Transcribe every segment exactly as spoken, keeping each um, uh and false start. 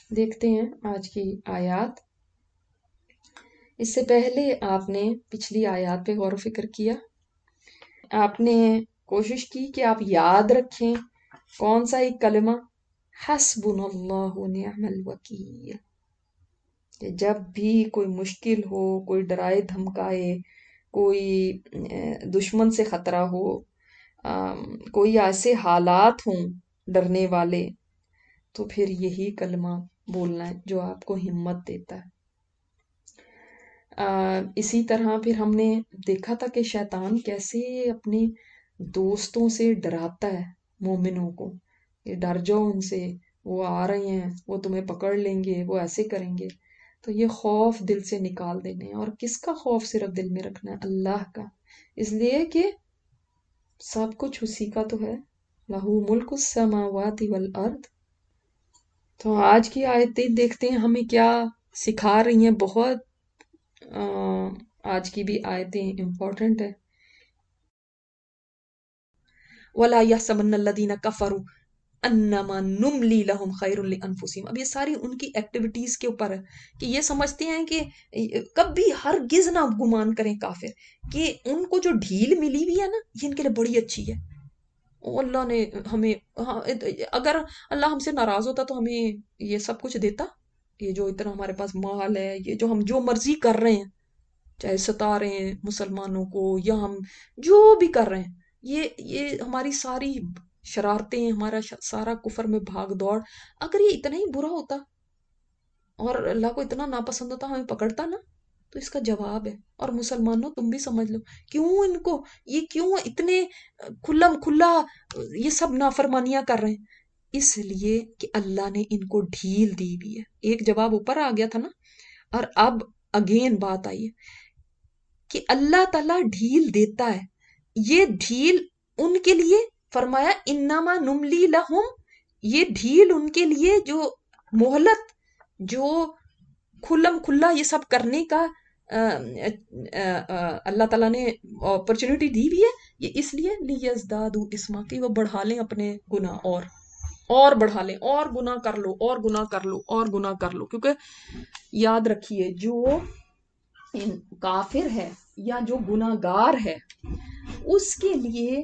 دیکھتے ہیں آج کی آیات۔ اس سے پہلے آپ نے پچھلی آیات پہ غور و فکر کیا، آپ نے کوشش کی کہ آپ یاد رکھیں کون سا ایک کلمہ، حسبنا اللہ و نعم الوکیل، کہ جب بھی کوئی مشکل ہو، کوئی ڈرائے دھمکائے، کوئی دشمن سے خطرہ ہو، کوئی ایسے حالات ہوں ڈرنے والے، تو پھر یہی کلمہ بولنا ہے جو آپ کو ہمت دیتا ہے۔ اسی طرح پھر ہم نے دیکھا تھا کہ شیطان کیسے اپنے دوستوں سے ڈراتا ہے مومنوں کو، کہ ڈر جاؤ ان سے، وہ آ رہے ہیں، وہ تمہیں پکڑ لیں گے، وہ ایسے کریں گے۔ تو یہ خوف دل سے نکال دینے، اور کس کا خوف صرف دل میں رکھنا ہے؟ اللہ کا، اس لیے کہ سب کچھ اسی کا تو ہے، لہو ملک السماوات والارض۔ تو آج کی آیتیں دیکھتے ہیں ہمیں کیا سکھا رہی ہیں۔ بہت آج کی بھی آیتیں امپورٹنٹ ہے۔ وَلَا يَحْسَبَنَّ الَّذِينَ كَفَرُوا أَنَّمَا نُمْلِي لَهُمْ خَيْرٌ لِأَنفُسِهِمْ۔ اب یہ ساری ان کی ایکٹیویٹیز کے اوپر ہے کہ یہ سمجھتے ہیں کہ کبھی ہرگز نہ گمان کریں کافر کہ ان کو جو ڈھیل ملی ہوئی ہے نا، یہ ان کے لیے بڑی اچھی ہے۔ اللہ نے ہمیں، اگر اللہ ہم سے ناراض ہوتا تو ہمیں یہ سب کچھ دیتا؟ یہ جو اتنا ہمارے پاس مال ہے، یہ جو ہم جو مرضی کر رہے ہیں، چاہے ستا رہے ہیں مسلمانوں کو یا ہم جو بھی کر رہے ہیں، یہ یہ ہماری ساری شرارتیں، ہمارا سارا کفر میں بھاگ دوڑ، اگر یہ اتنا ہی برا ہوتا اور اللہ کو اتنا ناپسند ہوتا، ہمیں پکڑتا نا؟ تو اس کا جواب ہے، اور مسلمانوں تم بھی سمجھ لو، کیوں ان کو یہ کیوں اتنے کھلم کھلا یہ سب نافرمانیاں کر رہے ہیں؟ اس لیے کہ اللہ نے ان کو ڈھیل دی بھی ہے۔ ایک جواب اوپر آ گیا تھا نا، اور اب اگین بات آئی ہے کہ اللہ تعالیٰ ڈھیل دیتا ہے۔ یہ ڈھیل ان کے لیے فرمایا انما نملی لہم، یہ ڈھیل ان کے لیے، جو مہلت، جو کھلم کھلا یہ سب کرنے کا اللہ تعالیٰ نے اپرچونٹی دی بھی ہے، یہ اس لیے لیزدادوا اسما، کہ وہ بڑھا لیں اپنے گناہ، اور اور بڑھا لیں، اور گناہ کر لو، اور گناہ کر لو، اور گناہ کر لو۔ کیونکہ یاد رکھیے، جو کافر ہے یا جو گناہ گار ہے، اس کے لیے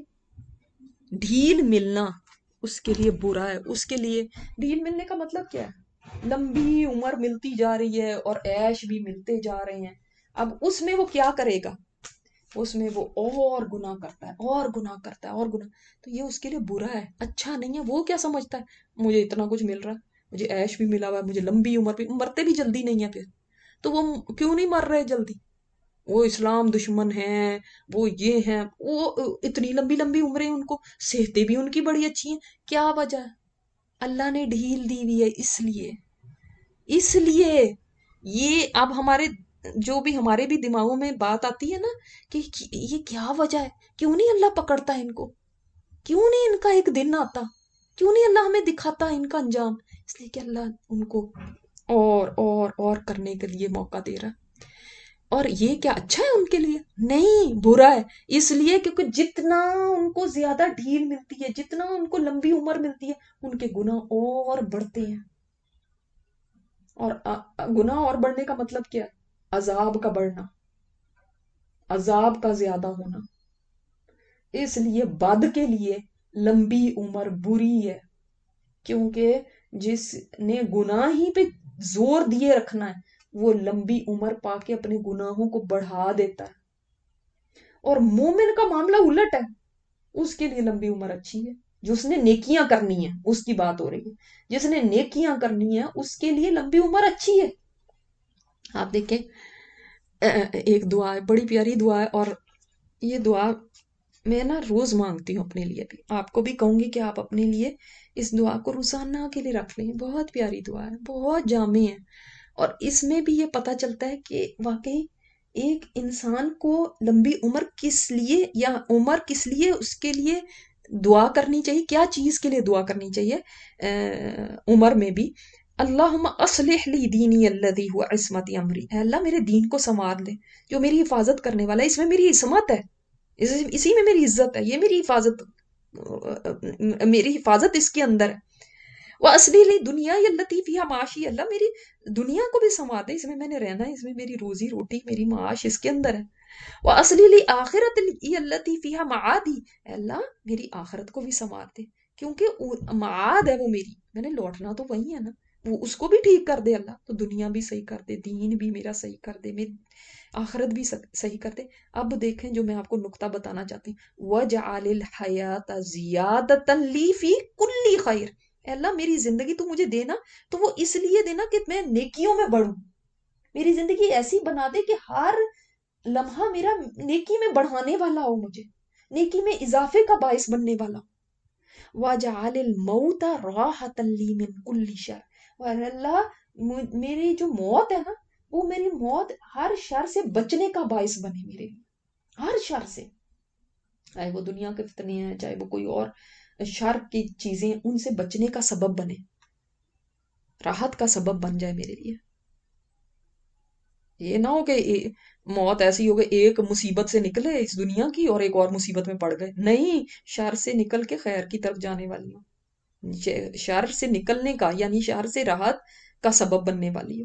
ڈھیل ملنا اس کے لیے برا ہے۔ اس کے لیے ڈھیل ملنے کا مطلب کیا ہے؟ لمبی عمر ملتی جا رہی ہے اور عیش بھی ملتے جا رہے ہیں۔ اب اس میں وہ کیا کرے گا؟ اس میں وہ اور گناہ کرتا ہے، اور گناہ کرتا ہے، اور گناہ، تو یہ اس کے لیے برا ہے، اچھا نہیں ہے۔ وہ کیا سمجھتا ہے؟ مجھے اتنا کچھ مل رہا ہے، مجھے عیش بھی ملا ہوا ہے، مجھے لمبی عمر بھی، مرتے بھی جلدی نہیں ہے۔ پھر تو وہ کیوں نہیں مر رہے جلدی؟ وہ اسلام دشمن ہیں، وہ یہ ہیں، وہ اتنی لمبی لمبی عمریں، ان کو صحتیں بھی ان کی بڑی اچھی ہیں۔ کیا وجہ ہے؟ اللہ نے ڈھیل دی ہوئی ہے، اس لیے اس لیے یہ اب ہمارے جو بھی ہمارے بھی دماغوں میں بات آتی ہے نا کہ یہ کیا وجہ ہے، کیوں نہیں اللہ پکڑتا ان کو، کیوں نہیں ان کا ایک دن آتا، کیوں نہیں اللہ ہمیں دکھاتا ان کا انجام؟ اس لیے کہ اللہ ان کو اور اور اور کرنے کے لیے موقع دے رہا ہے۔ اور یہ کیا اچھا ہے ان کے لیے؟ نہیں، برا ہے۔ اس لیے کیونکہ جتنا ان کو زیادہ ڈھیل ملتی ہے، جتنا ان کو لمبی عمر ملتی ہے، ان کے گناہ اور بڑھتے ہیں۔ اور گناہ اور بڑھنے کا مطلب کیا ہے؟ عذاب کا بڑھنا، عذاب کا زیادہ ہونا۔ اس لیے بد کے لیے لمبی عمر بری ہے، کیونکہ جس نے گناہ ہی پہ زور دیے رکھنا ہے، وہ لمبی عمر پا کے اپنے گناہوں کو بڑھا دیتا ہے۔ اور مومن کا معاملہ الٹ ہے، اس کے لیے لمبی عمر اچھی ہے۔ جس نے نیکیاں کرنی ہیں اس کی بات ہو رہی ہے، جس نے نیکیاں کرنی ہیں اس کے لیے لمبی عمر اچھی ہے۔ آپ دیکھیں، ایک دعا ہے، بڑی پیاری دعا ہے، اور یہ دعا میں نا روز مانگتی ہوں اپنے لیے بھی، آپ کو بھی کہوں گی کہ آپ اپنے لیے اس دعا کو روزانہ کے لیے رکھ لیں۔ بہت پیاری دعا ہے، بہت جامع ہے، اور اس میں بھی یہ پتا چلتا ہے کہ واقعی ایک انسان کو لمبی عمر کس لیے، یا عمر کس لیے اس کے لیے دعا کرنی چاہیے، کیا چیز کے لیے دعا کرنی چاہیے عمر میں بھی؟ اللہم اصلح لی دینی الذی هو عصمت امری، اے اللہ میرے دین کو سنوار دے جو میری حفاظت کرنے والا ہے، اس میں میری عصمت ہے، اسی میں میری عزت ہے، یہ میری حفاظت، میری حفاظت اس کے اندر ہے۔ وہ اصلی لی دنیا یا لطیف یا معاشی، اللہ میری دنیا کو بھی سنوار دے، اس میں میں نے رہنا ہے، اس میں میری روزی روٹی میری معاش اس کے اندر ہے. وہ اصلی لی آخرت یا لطیف یا معادی، اللہ میری آخرت کو بھی سنوار دے، کیونکہ معاد ہے وہ میری، میں نے لوٹنا تو وہی ہے نا، وہ اس کو بھی ٹھیک کر دے اللہ، تو دنیا بھی صحیح کر دے، دین بھی میرا صحیح کر دے، میری آخرت بھی صحیح کر دے. اب دیکھیں جو میں آپ کو نقطہ بتانا چاہتی ہوں، وَجْعَلِ الْحَيَاةَ زِيَادَةً لِّي فِي كُلِّ خَيْرٍ، اے اللہ میری زندگی تو مجھے دینا تو وہ اس لیے دینا کہ میں نیکیوں میں بڑھوں، میری زندگی ایسی بنا دے کہ ہر لمحہ میرا نیکی میں بڑھانے والا ہو، مجھے نیکی میں اضافے کا باعث بننے والا ہو. وَجَعَلِ الْمَوْتَ رَاحَةً لِّي مِن كُلِّ شَرٍ، اور اللہ میری جو موت ہے نا، وہ میری موت ہر شر سے بچنے کا باعث بنے، میرے لیے ہر شر سے، چاہے وہ دنیا کے فتنے ہیں، چاہے وہ کوئی اور شر کی چیزیں، ان سے بچنے کا سبب بنے، راحت کا سبب بن جائے میرے لیے. یہ نہ ہو کہ موت ایسی ہو کہ ایک مصیبت سے نکلے اس دنیا کی اور ایک اور مصیبت میں پڑ گئے، نہیں، شر سے نکل کے خیر کی طرف جانے والی ہو، شر سے نکلنے کا یعنی شر سے راحت کا سبب بننے والی ہو.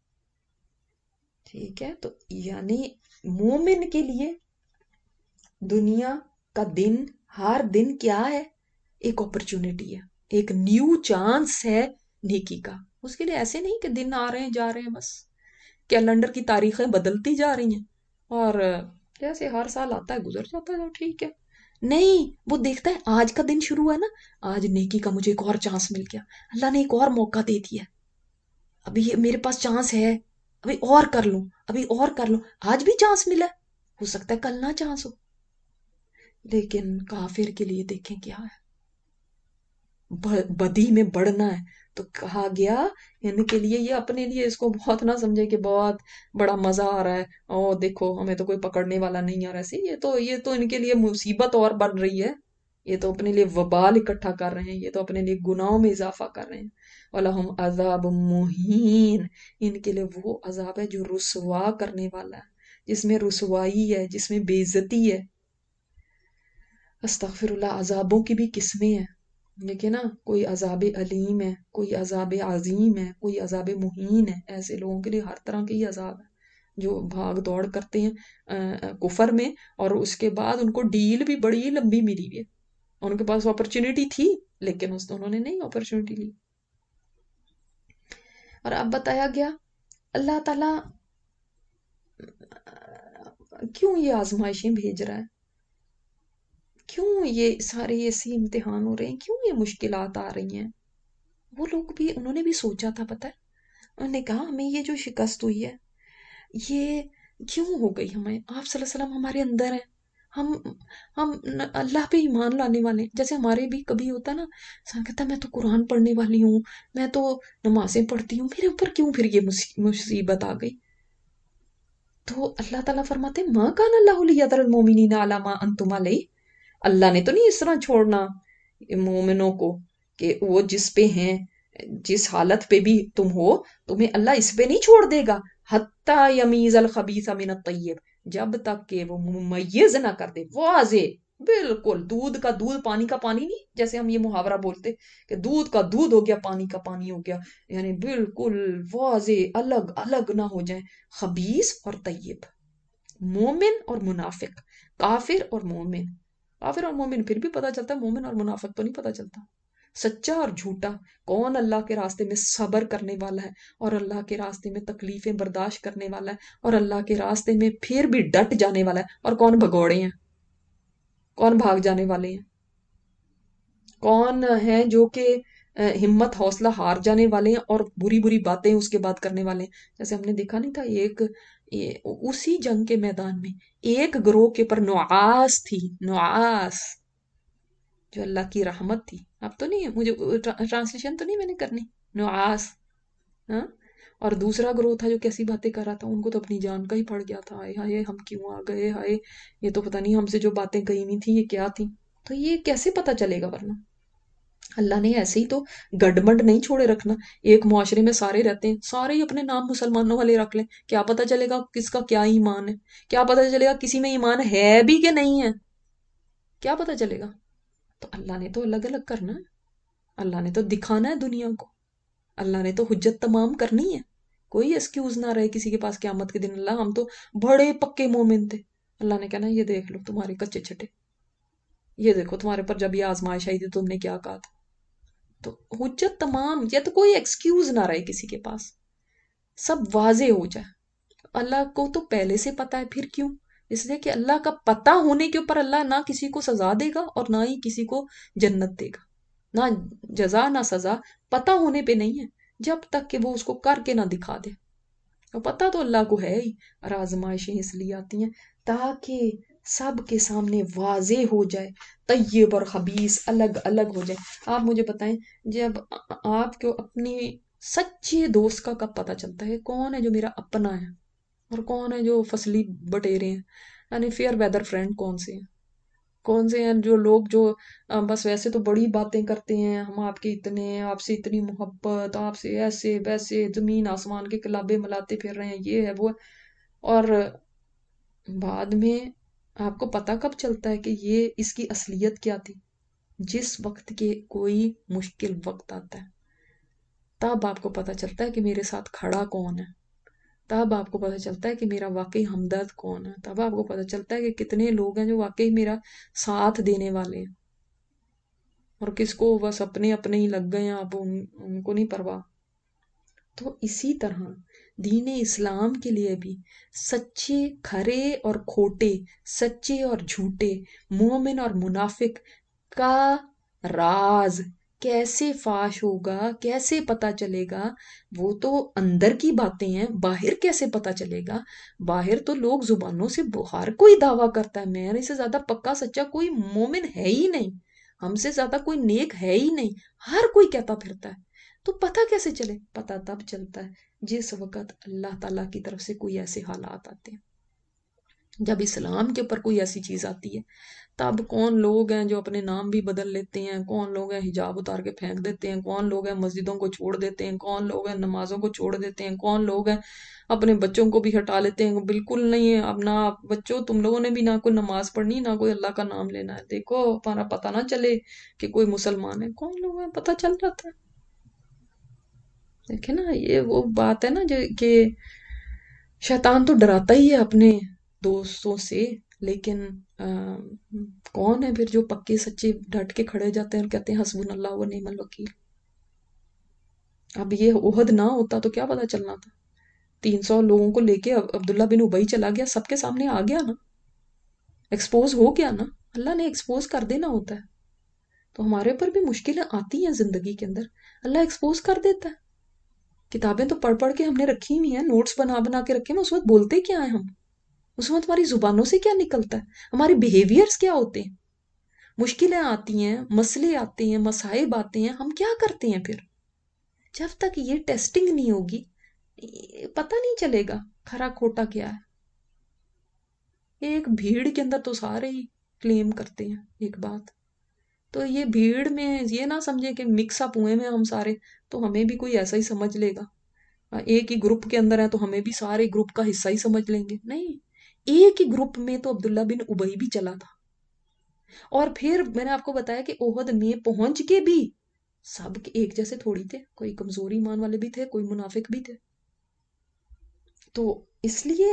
ٹھیک ہے، تو یعنی مومن کے لیے دنیا کا دن، ہر دن کیا ہے، ایک اپرچونٹی ہے، ایک نیو چانس ہے نیکی کا. اس کے لیے ایسے نہیں کہ دن آ رہے ہیں جا رہے ہیں، بس کیلنڈر کی تاریخیں بدلتی جا رہی ہیں اور جیسے ہر سال آتا ہے گزر جاتا ہے، تو ٹھیک ہے. نہیں، وہ دیکھتا ہے آج کا دن شروع ہے نا، آج نیکی کا مجھے ایک اور چانس مل گیا، اللہ نے ایک اور موقع دے دیا، ابھی میرے پاس چانس ہے، ابھی اور کر لوں، ابھی اور کر لوں، آج بھی چانس ملا، ہو سکتا ہے کل نہ چانس ہو. لیکن کافر کے لیے دیکھیں کیا ہے، بدی میں بڑھنا ہے تو کہا گیا ان کے لیے، یہ اپنے لیے اس کو بہت نہ سمجھے کہ بہت بڑا مزہ آ رہا ہے، او دیکھو ہمیں تو کوئی پکڑنے والا نہیں آ رہا ہے، یہ تو یہ تو ان کے لیے مصیبت اور بڑھ رہی ہے، یہ تو اپنے لیے وبال اکٹھا کر رہے ہیں، یہ تو اپنے لیے گناہوں میں اضافہ کر رہے ہیں. وَلَهُمْ عَذَابٌ مُّهِينٌ، ان کے لیے وہ عذاب ہے جو رسوا کرنے والا ہے، جس میں رسوائی ہے، جس میں بے عزتی ہے. استغفر اللہ. عذابوں کی بھی قسمیں ہیں، لیکن نا کوئی عذاب علیم ہے، کوئی عذاب عظیم ہے، کوئی عذاب مہین ہے. ایسے لوگوں کے لیے ہر طرح کے ہی عذاب ہے جو بھاگ دوڑ کرتے ہیں کفر میں، اور اس کے بعد ان کو ڈیل بھی بڑی لمبی ملی ہے، ان کے پاس اپرچونٹی تھی لیکن اس انہوں نے نہیں اپرچونٹی لی. اور اب بتایا گیا اللہ تعالیٰ کیوں یہ آزمائشیں بھیج رہا ہے، کیوں یہ سارے ایسے امتحان ہو رہے ہیں، کیوں یہ مشکلات آ رہی ہیں. وہ لوگ بھی انہوں نے بھی سوچا تھا، پتہ ہے انہوں نے کہا ہمیں یہ جو شکست ہوئی ہے یہ کیوں ہو گئی، ہمیں آپ صلی اللہ علیہ وسلم ہمارے اندر ہیں، ہم ہم اللہ پہ ایمان لانے والے ہیں. جیسے ہمارے بھی کبھی ہوتا نا، انسان کہتا ہے میں تو قرآن پڑھنے والی ہوں، میں تو نمازیں پڑھتی ہوں، میرے اوپر کیوں پھر یہ مصیبت آ گئی. تو اللہ تعالیٰ فرماتے ہیں ما کان اللہ لیذر المؤمنین علی ما انتم علیہ، اللہ نے تو نہیں اس طرح چھوڑنا مومنوں کو کہ وہ جس پہ ہیں، جس حالت پہ بھی تم ہو، تمہیں اللہ اس پہ نہیں چھوڑ دے گا، حتی یمیز الخبیث من الطیب، جب تک کہ وہ ممیز نہ کر دے، واضح بالکل دودھ کا دودھ پانی کا پانی نہیں، جیسے ہم یہ محاورہ بولتے کہ دودھ کا دودھ ہو گیا پانی کا پانی ہو گیا، یعنی بالکل واضح الگ الگ نہ ہو جائیں خبیث اور طیب، مومن اور منافق، کافر اور مومن. کافر اور مومن پھر بھی پتا چلتا ہے، مومن اور منافق تو نہیں پتا چلتا. سچا اور جھوٹا، کون اللہ کے راستے میں صبر کرنے والا ہے اور اللہ کے راستے میں تکلیفیں برداشت کرنے والا ہے اور اللہ کے راستے میں پھر بھی ڈٹ جانے والا ہے، اور کون بھگوڑے ہیں، کون بھاگ جانے والے ہیں، کون ہیں جو کہ ہمت حوصلہ ہار جانے والے ہیں اور بری بری باتیں اس کے بعد کرنے والے ہیں. جیسے ہم نے دیکھا نہیں تھا ایک اسی جنگ کے میدان میں ایک گروہ کے پر نعاس تھی، نعاس جو اللہ کی رحمت تھی، اب تو نہیں مجھے ٹرانسلیشن تو نہیں میں نے کرنی، نعاس، ہاں، اور دوسرا گروہ تھا جو کیسی باتیں کر رہا تھا، ان کو تو اپنی جان کا ہی پڑ گیا تھا، ہائے ہائے ہم کیوں آ گئے، ہائے یہ تو پتہ نہیں ہم سے جو باتیں کہی ہوئی تھیں یہ کیا تھیں. تو یہ کیسے پتہ چلے گا، ورنہ اللہ نے ایسے ہی تو گڈمنڈ نہیں چھوڑے رکھنا. ایک معاشرے میں سارے رہتے ہیں، سارے ہی اپنے نام مسلمانوں والے رکھ لیں، کیا پتہ چلے گا کس کا کیا ایمان ہے، کیا پتہ چلے گا کسی میں ایمان ہے بھی کہ نہیں ہے، کیا پتہ چلے گا. تو اللہ نے تو الگ الگ کرنا ہے. اللہ نے تو دکھانا ہے دنیا کو، اللہ نے تو حجت تمام کرنی ہے، کوئی ایکسکیوز نہ رہے کسی کے پاس قیامت کے دن۔ اللہ ہم تو بڑے پکے مومن تھے، اللہ نے کہنا یہ دیکھ لو تمہارے کچے چھٹے، یہ دیکھو تمہارے پر جب یہ آزمائش آئی تھی تم نے کیا کہا تھا۔ تو حجت تمام، یا تو کوئی ایکسکیوز نہ رہے کسی کے پاس، سب واضح ہو جائے۔ اللہ کو تو پہلے سے پتا ہے، پھر کیوں؟ اس لیے کہ اللہ کا پتہ ہونے کے اوپر اللہ نہ کسی کو سزا دے گا اور نہ ہی کسی کو جنت دے گا، نہ جزا نہ سزا، پتہ ہونے پہ نہیں ہے، جب تک کہ وہ اس کو کر کے نہ دکھا دے۔ اور پتہ تو اللہ کو ہے ہی، اور آزمائشیں اس لیے آتی ہیں تاکہ سب کے سامنے واضح ہو جائے، طیب اور خبیث الگ الگ ہو جائے۔ آپ مجھے بتائیں، جب آپ کو اپنی سچے دوست کا کب پتہ چلتا ہے کون ہے جو میرا اپنا ہے اور کون ہے جو فصلی بٹیرے ہیں؟ یعنی فیئر ویدر فرینڈ کون سے ہیں، کون سے ہیں جو لوگ جو بس ویسے تو بڑی باتیں کرتے ہیں، ہم آپ کے اتنے ہیں، آپ سے اتنی محبت، آپ سے ایسے ویسے، زمین آسمان کے کلابے ملاتے پھر رہے ہیں، یہ ہے وہ ہے، اور بعد میں آپ کو پتہ کب چلتا ہے کہ یہ اس کی اصلیت کیا تھی؟ جس وقت کے کوئی مشکل وقت آتا ہے، تب آپ کو پتہ چلتا ہے کہ میرے ساتھ کھڑا کون ہے، تب آپ کو پتہ چلتا ہے کہ میرا واقعی ہمدرد کون ہے، تب آپ کو پتہ چلتا ہے کہ کتنے لوگ ہیں جو واقعی میرا ساتھ دینے والے ہیں، اور کس کو بس اپنے اپنے ہی لگ گئے ہیں، اب ان, ان کو نہیں پرواہ۔ تو اسی طرح دین اسلام کے لیے بھی سچے کھرے اور کھوٹے، سچے اور جھوٹے، مومن اور منافق کا راز کیسے فاش ہوگا، کیسے پتا چلے گا؟ وہ تو اندر کی باتیں ہیں، باہر کیسے پتا چلے گا؟ باہر تو لوگ زبانوں سے ہر کوئی دعویٰ کرتا ہے میرے سے زیادہ پکا سچا کوئی مومن ہے ہی نہیں، ہم سے زیادہ کوئی نیک ہے ہی نہیں، ہر کوئی کہتا پھرتا ہے۔ تو پتہ کیسے چلے؟ پتہ تب چلتا ہے جس وقت اللہ تعالیٰ کی طرف سے کوئی ایسے حالات آتے ہیں، جب اسلام کے اوپر کوئی ایسی چیز آتی ہے، تب کون لوگ ہیں جو اپنے نام بھی بدل لیتے ہیں، کون لوگ ہیں حجاب اتار کے پھینک دیتے ہیں، کون لوگ ہیں مسجدوں کو چھوڑ دیتے ہیں، کون لوگ ہیں نمازوں کو چھوڑ دیتے ہیں، کون لوگ ہیں اپنے بچوں کو بھی ہٹا لیتے ہیں، بالکل نہیں ہے اب نہ بچوں تم لوگوں نے بھی نہ کوئی نماز پڑھنی نہ کوئی اللہ کا نام لینا ہے، دیکھو ہمارا پتہ نہ چلے کہ کوئی مسلمان ہے، کون لوگ ہیں پتہ چل جاتا ہے۔ دیکھیں نا، یہ وہ بات ہے نا جو کہ شیطان تو ڈراتا ہی ہے اپنے دوستوں سے، لیکن کون ہے پھر جو پکے سچے ڈٹ کے کھڑے جاتے ہیں اور کہتے ہیں حسبنا اللہ و نعم الوکیل؟ اب یہ عہد نہ ہوتا تو کیا پتا چلنا تھا؟ تین سو لوگوں کو لے کے عبداللہ بن ابئی چلا گیا، سب کے سامنے آ گیا نا، ایکسپوز ہو گیا نا، اللہ نے ایکسپوز کر دینا ہوتا ہے۔ تو ہمارے اوپر بھی مشکلیں آتی ہیں زندگی کے اندر، اللہ ایکسپوز کر دیتا ہے۔ کتابیں تو پڑھ پڑھ کے ہم نے رکھی ہوئی ہیں، نوٹس بنا بنا کے رکھے ہیں، اس وقت بولتے کیا ہیں ہم؟ اس وقت ہماری زبانوں سے کیا نکلتا ہے؟ ہمارے بیہیویئرز کیا ہوتے ہیں؟ مشکلیں آتی ہیں، مسئلے آتے ہیں، مصائب آتے ہیں، ہم کیا کرتے ہیں پھر؟ جب تک یہ ٹیسٹنگ نہیں ہوگی پتہ نہیں چلے گا کھرا کھوٹا کیا ہے۔ ایک بھیڑ کے اندر تو سارے ہی کلیم کرتے ہیں ایک بات، تو یہ بھیڑ میں یہ نہ سمجھے کہ مکس اپ ہوئے میں ہم سارے تو ہمیں بھی کوئی ایسا ہی سمجھ لے گا، ایک ہی گروپ کے اندر ہیں تو ہمیں بھی سارے گروپ کا حصہ ہی سمجھ لیں گے، نہیں، ایک ہی گروپ میں تو عبداللہ بن ابئی بھی چلا تھا، اور پھر میں نے آپ کو بتایا کہ احد میں پہنچ کے بھی سب ایک جیسے تھوڑی تھے، کوئی کمزور ایمان والے بھی تھے، کوئی منافق بھی تھے۔ تو اس لیے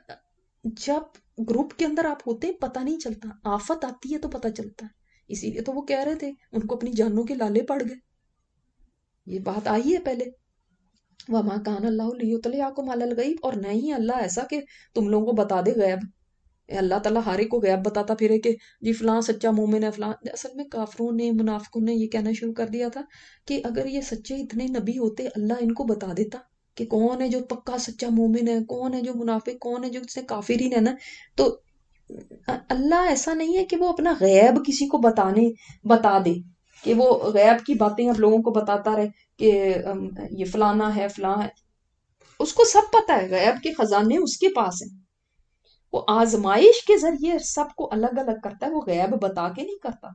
جب گروپ کے اندر آپ ہوتے ہیں پتہ نہیں چلتا، آفت آتی ہے تو پتہ چلتا ہے، اسی لیے تو وہ کہہ رہے تھے ان کو اپنی جانوں کے لالے پڑ گئے، یہ بات آئی ہے پہلے، وَمَا كَانَ اللَّهُ لِيُطْلِعَكُمْ عَلَى الْغَيْبِ، اور نہیں اللہ ایسا کہ تم لوگوں کو بتا دے غیب، اللہ تعالیٰ ہر ایک کو غیب بتاتا پھرے کہ جی فلاں سچا مومن ہے فلاں۔ اصل میں کافروں نے منافقوں نے یہ کہنا شروع کر دیا تھا کہ اگر یہ سچے اتنے نبی ہوتے اللہ ان کو بتا دیتا کہ کون ہے جو پکا سچا مومن ہے، کون ہے جو منافق، کون ہے جو اس سے کافرین ہے نا۔ تو اللہ ایسا نہیں ہے کہ وہ اپنا غیب کسی کو بتانے بتا دے، کہ وہ غیب کی باتیں اب لوگوں کو بتاتا رہے کہ یہ فلانا ہے فلاں ہے، اس کو سب پتا ہے، غیب کے خزانے اس کے پاس ہیں، وہ آزمائش کے ذریعے سب کو الگ الگ کرتا ہے، وہ غیب بتا کے نہیں کرتا،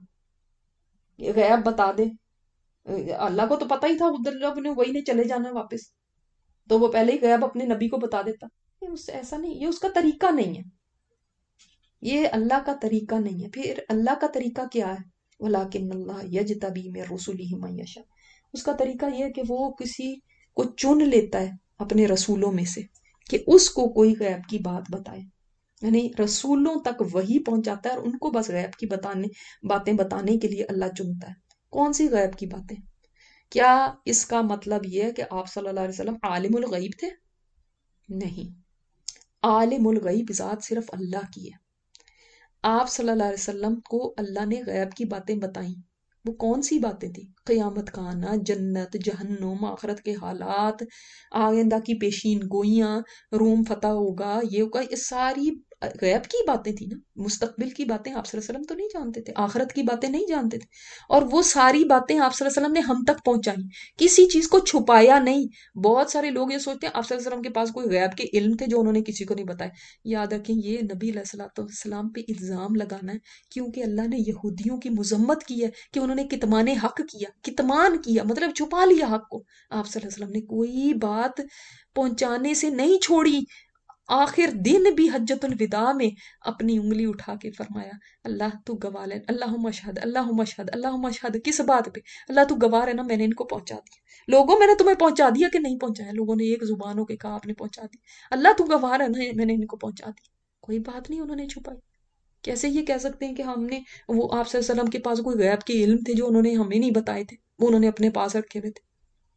غیب بتا دے، اللہ کو تو پتا ہی تھا عبداللہ بن ابئی نے چلے جانا ہے واپس، تو وہ پہلے ہی غیب اپنے نبی کو بتا دیتا، یہ اس سے ایسا نہیں، یہ اس کا طریقہ نہیں ہے، یہ اللہ کا طریقہ نہیں ہے۔ پھر اللہ کا طریقہ کیا ہے؟ وَلَٰكِنَّ اللَّهَ يَجْتَبِي مِن رُّسُلِهِ مَن يَشَاءُ. اس کا طریقہ یہ ہے کہ وہ کسی کو چن لیتا ہے اپنے رسولوں میں سے کہ اس کو کوئی غیب کی بات بتائے. یعنی رسولوں تک وہی پہنچاتا ہے اور ان کو بس غیب کی بتانے باتیں بتانے کے لیے اللہ چنتا ہے. کون سی غیب کی باتیں؟ کیا اس کا مطلب یہ ہے کہ آپ صلی اللہ علیہ وسلم عالم الغیب تھے؟ نہیں. عالم الغیب ذات صرف اللہ کی ہے. آپ صلی اللہ علیہ وسلم کو اللہ نے غیب کی باتیں بتائیں. وہ کون سی باتیں تھیں؟ قیامت کا آنا، جنت، جہنم، آخرت کے حالات، آئندہ کی پیشین گوئیاں، روم فتح ہوگا، یہ ہوگا. یہ ساری غیب کی باتیں تھیں نا. مستقبل کی باتیں آپ صلی اللہ علیہ وسلم تو نہیں جانتے تھے، آخرت کی باتیں نہیں جانتے تھے، اور وہ ساری باتیں آپ صلی اللہ علیہ وسلم نے ہم تک پہنچائی. کسی چیز کو چھپایا نہیں. بہت سارے لوگ یہ سوچتے ہیں آپ صلی اللہ علیہ وسلم کے پاس کوئی غیب کے علم تھے جو انہوں نے کسی کو نہیں بتائے. یاد رکھیں یہ نبی علیہ الصلوۃ والسلام پہ الزام لگانا ہے، کیونکہ اللہ نے یہودیوں کی مذمت کی ہے کہ انہوں نے کتمان حق کیا. کتمان کیا مطلب چھپا لیا حق کو. آپ صلی اللہ علیہ وسلم نے کوئی بات پہنچانے سے نہیں چھوڑی. آخر دن بھی حجت الوداع میں اپنی انگلی اٹھا کے فرمایا اللہ تو گواہ ہے، اللہم اشہد اللہم اشہد اللہم اشہد. کس بات پہ؟ اللہ تو گواہ ہے نا، میں نے ان کو پہنچا دیا. لوگوں میں نے تمہیں پہنچا دیا کہ نہیں پہنچایا؟ لوگوں نے ایک زبان ہو کے کہا آپ نے پہنچا دی. اللہ تو گواہ ہے نا، میں نے ان کو پہنچا دی. کوئی بات نہیں انہوں نے چھپائی. کیسے یہ کہہ سکتے ہیں کہ ہم نے وہ آپ صلی اللہ علیہ وسلم کے پاس کوئی غیب کے علم تھے جو انہوں نے ہمیں نہیں بتائے تھے، وہ انہوں نے اپنے پاس رکھے ہوئے تھے.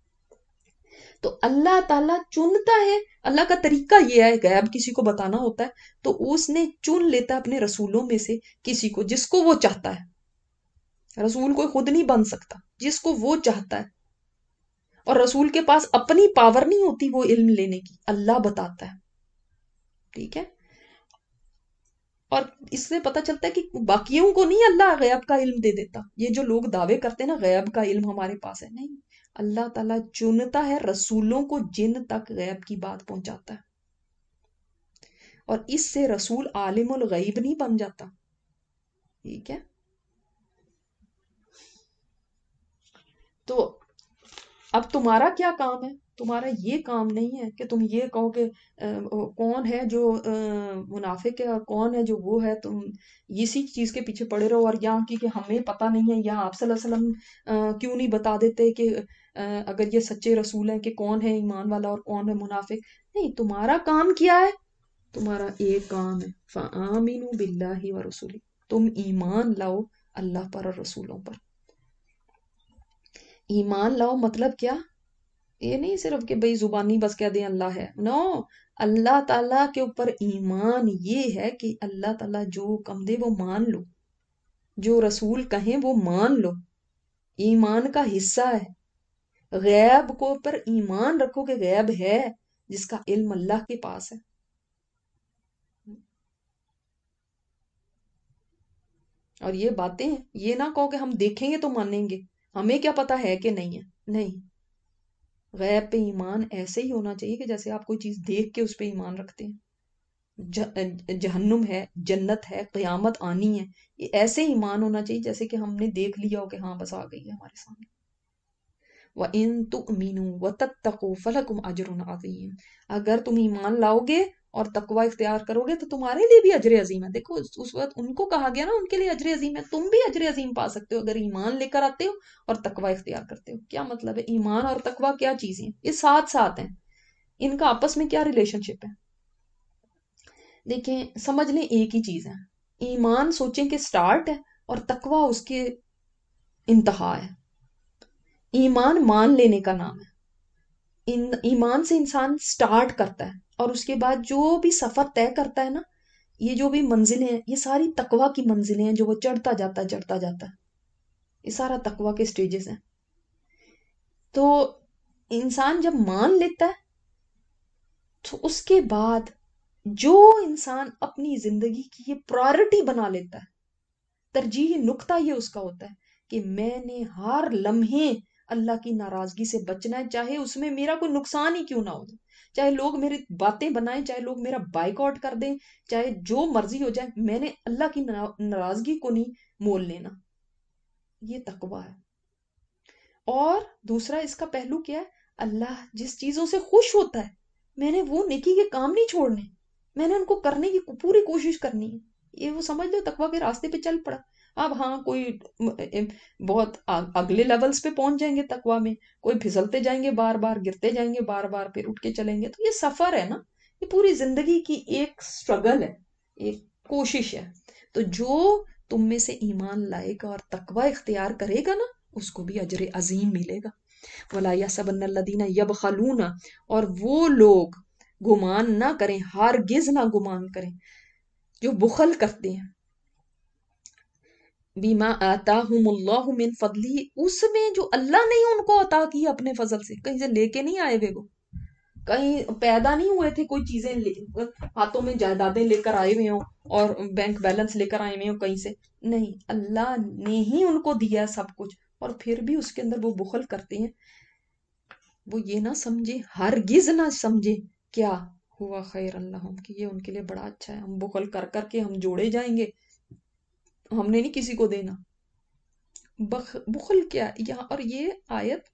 تو اللہ تعالیٰ چنتا ہے. اللہ کا طریقہ یہ ہے، غیب کسی کو بتانا ہوتا ہے تو اس نے چن لیتا ہے اپنے رسولوں میں سے کسی کو جس کو وہ چاہتا ہے. رسول کوئی خود نہیں بن سکتا، جس کو وہ چاہتا ہے. اور رسول کے پاس اپنی پاور نہیں ہوتی وہ علم لینے کی، اللہ بتاتا ہے. ٹھیک ہے. اور اس سے پتہ چلتا ہے کہ باقیوں کو نہیں اللہ غیب کا علم دے دیتا. یہ جو لوگ دعوے کرتے ہیں نا غیب کا علم ہمارے پاس ہے، نہیں. اللہ تعالیٰ چنتا ہے رسولوں کو جن تک غیب کی بات پہنچاتا ہے، اور اس سے رسول عالم الغیب نہیں بن جاتا. ٹھیک ہے. تو اب تمہارا کیا کام ہے؟ تمہارا یہ کام نہیں ہے کہ تم یہ کہو کہ کون ہے جو منافق ہے اور کون ہے جو وہ ہے. تم اسی چیز کے پیچھے پڑے رہو، اور یہاں کی کہ ہمیں پتہ نہیں ہے، یا آپ صلی اللہ علیہ وسلم کیوں نہیں بتا دیتے کہ اگر یہ سچے رسول ہیں کہ کون ہے ایمان والا اور کون ہے منافق. نہیں، تمہارا کام کیا ہے؟ تمہارا ایک کام ہے فَآمِنُوا بِاللَّهِ وَرَسُولِهِ. تم ایمان لاؤ اللہ پر اور رسولوں پر. ایمان لاؤ مطلب کیا؟ یہ نہیں صرف کہ بھئی زبانی بس کہہ دیں اللہ ہے. نو no. اللہ تعالیٰ کے اوپر ایمان یہ ہے کہ اللہ تعالیٰ جو حکم دے وہ مان لو، جو رسول کہیں وہ مان لو. ایمان کا حصہ ہے. غیب کو پر ایمان رکھو کہ غیب ہے جس کا علم اللہ کے پاس ہے. اور یہ باتیں یہ نہ کہو کہ ہم دیکھیں گے تو مانیں گے، ہمیں کیا پتا ہے کہ نہیں ہے. نہیں، غیب پہ ایمان ایسے ہی ہونا چاہیے کہ جیسے آپ کوئی چیز دیکھ کے اس پہ ایمان رکھتے ہیں. جہنم ہے، جنت ہے، قیامت آنی ہے، یہ ایسے ایمان ہونا چاہیے جیسے کہ ہم نے دیکھ لیا ہو کہ ہاں بس آ گئی ہے ہمارے سامنے. وَإِن تُؤْمِنُوا وَتَتَّقُوا فَلَكُمْ أَجْرٌ عَظِيمٌ. اگر تم ایمان لاؤ گے اور تقوی اختیار کرو گے تو تمہارے لیے بھی اجر عظیم ہے. دیکھو اس وقت ان کو کہا گیا نا ان کے لیے اجر عظیم ہے، تم بھی اجر عظیم پا سکتے ہو اگر ایمان لے کر آتے ہو اور تقوی اختیار کرتے ہو. کیا مطلب ہے؟ ایمان اور تقوی کیا چیزیں ہیں؟ یہ ساتھ ساتھ ہیں. ان کا آپس میں کیا ریلیشن شپ ہے؟ دیکھیں سمجھ لیں ایک ہی چیز ہے. ایمان سوچیں کہ سٹارٹ ہے اور تقوی اس کے انتہا ہے. ایمان مان لینے کا نام ہے. ایمان سے انسان سٹارٹ کرتا ہے اور اس کے بعد جو بھی سفر طے کرتا ہے نا، یہ جو بھی منزلیں ہیں یہ ساری تقوی کی منزلیں ہیں جو وہ چڑھتا جاتا ہے چڑھتا جاتا ہے. یہ سارا تقوی کے سٹیجز ہیں. تو انسان جب مان لیتا ہے تو اس کے بعد جو انسان اپنی زندگی کی یہ پرائورٹی بنا لیتا ہے، ترجیحی نقطہ یہ اس کا ہوتا ہے کہ میں نے ہر لمحے اللہ کی ناراضگی سے بچنا ہے، چاہے اس میں میرا کوئی نقصان ہی کیوں نہ ہو جائے، چاہے لوگ میری باتیں بنائیں، چاہے لوگ میرا بائیک آؤٹ کر دیں، چاہے جو مرضی ہو جائے، میں نے اللہ کی ناراضگی کو نہیں مول لینا. یہ تقویٰ ہے. اور دوسرا اس کا پہلو کیا ہے؟ اللہ جس چیزوں سے خوش ہوتا ہے میں نے وہ نیکی کے کام نہیں چھوڑنے، میں نے ان کو کرنے کی پوری کوشش کرنی ہے. یہ وہ سمجھ لو تقویٰ کے راستے پہ چل پڑا. اب ہاں کوئی بہت اگلے لیولز پہ پہنچ جائیں گے تقوی میں، کوئی پھسلتے جائیں گے، بار بار گرتے جائیں گے، بار بار پھر اٹھ کے چلیں گے. تو یہ سفر ہے نا، یہ پوری زندگی کی ایک سٹرگل ہے، ایک کوشش ہے. تو جو تم میں سے ایمان لائے گا اور تقوی اختیار کرے گا نا، اس کو بھی اجر عظیم ملے گا. وَلَا يَحْسَبَنَّ الَّذِينَ يَبْخَلُونَ، اور وہ لوگ گمان نہ کریں، ہرگز نہ گمان کریں جو بخل کرتے ہیں، بیما آتاہم اللہ من فضلہ، اس میں جو اللہ نے ان کو عطا کیا اپنے فضل سے. کہیں سے لے کے نہیں آئے ہوئے، وہ کہیں پیدا نہیں ہوئے تھے کوئی چیزیں ہاتھوں میں جائیدادیں لے کر آئے ہوئے ہوں اور بینک بیلنس لے کر آئے ہوئے ہوں کہیں سے. نہیں، اللہ نے ہی ان کو دیا سب کچھ، اور پھر بھی اس کے اندر وہ بخل کرتے ہیں. وہ یہ نہ سمجھے، ہرگز نہ سمجھے کیا ہوا خیر اللہم، کہ یہ ان کے لیے بڑا اچھا ہے. ہم بخل کر کر کے ہم جوڑے جائیں گے، ہم نے نہیں کسی کو دینا. بخ بخل کیا یہاں، اور یہ آیت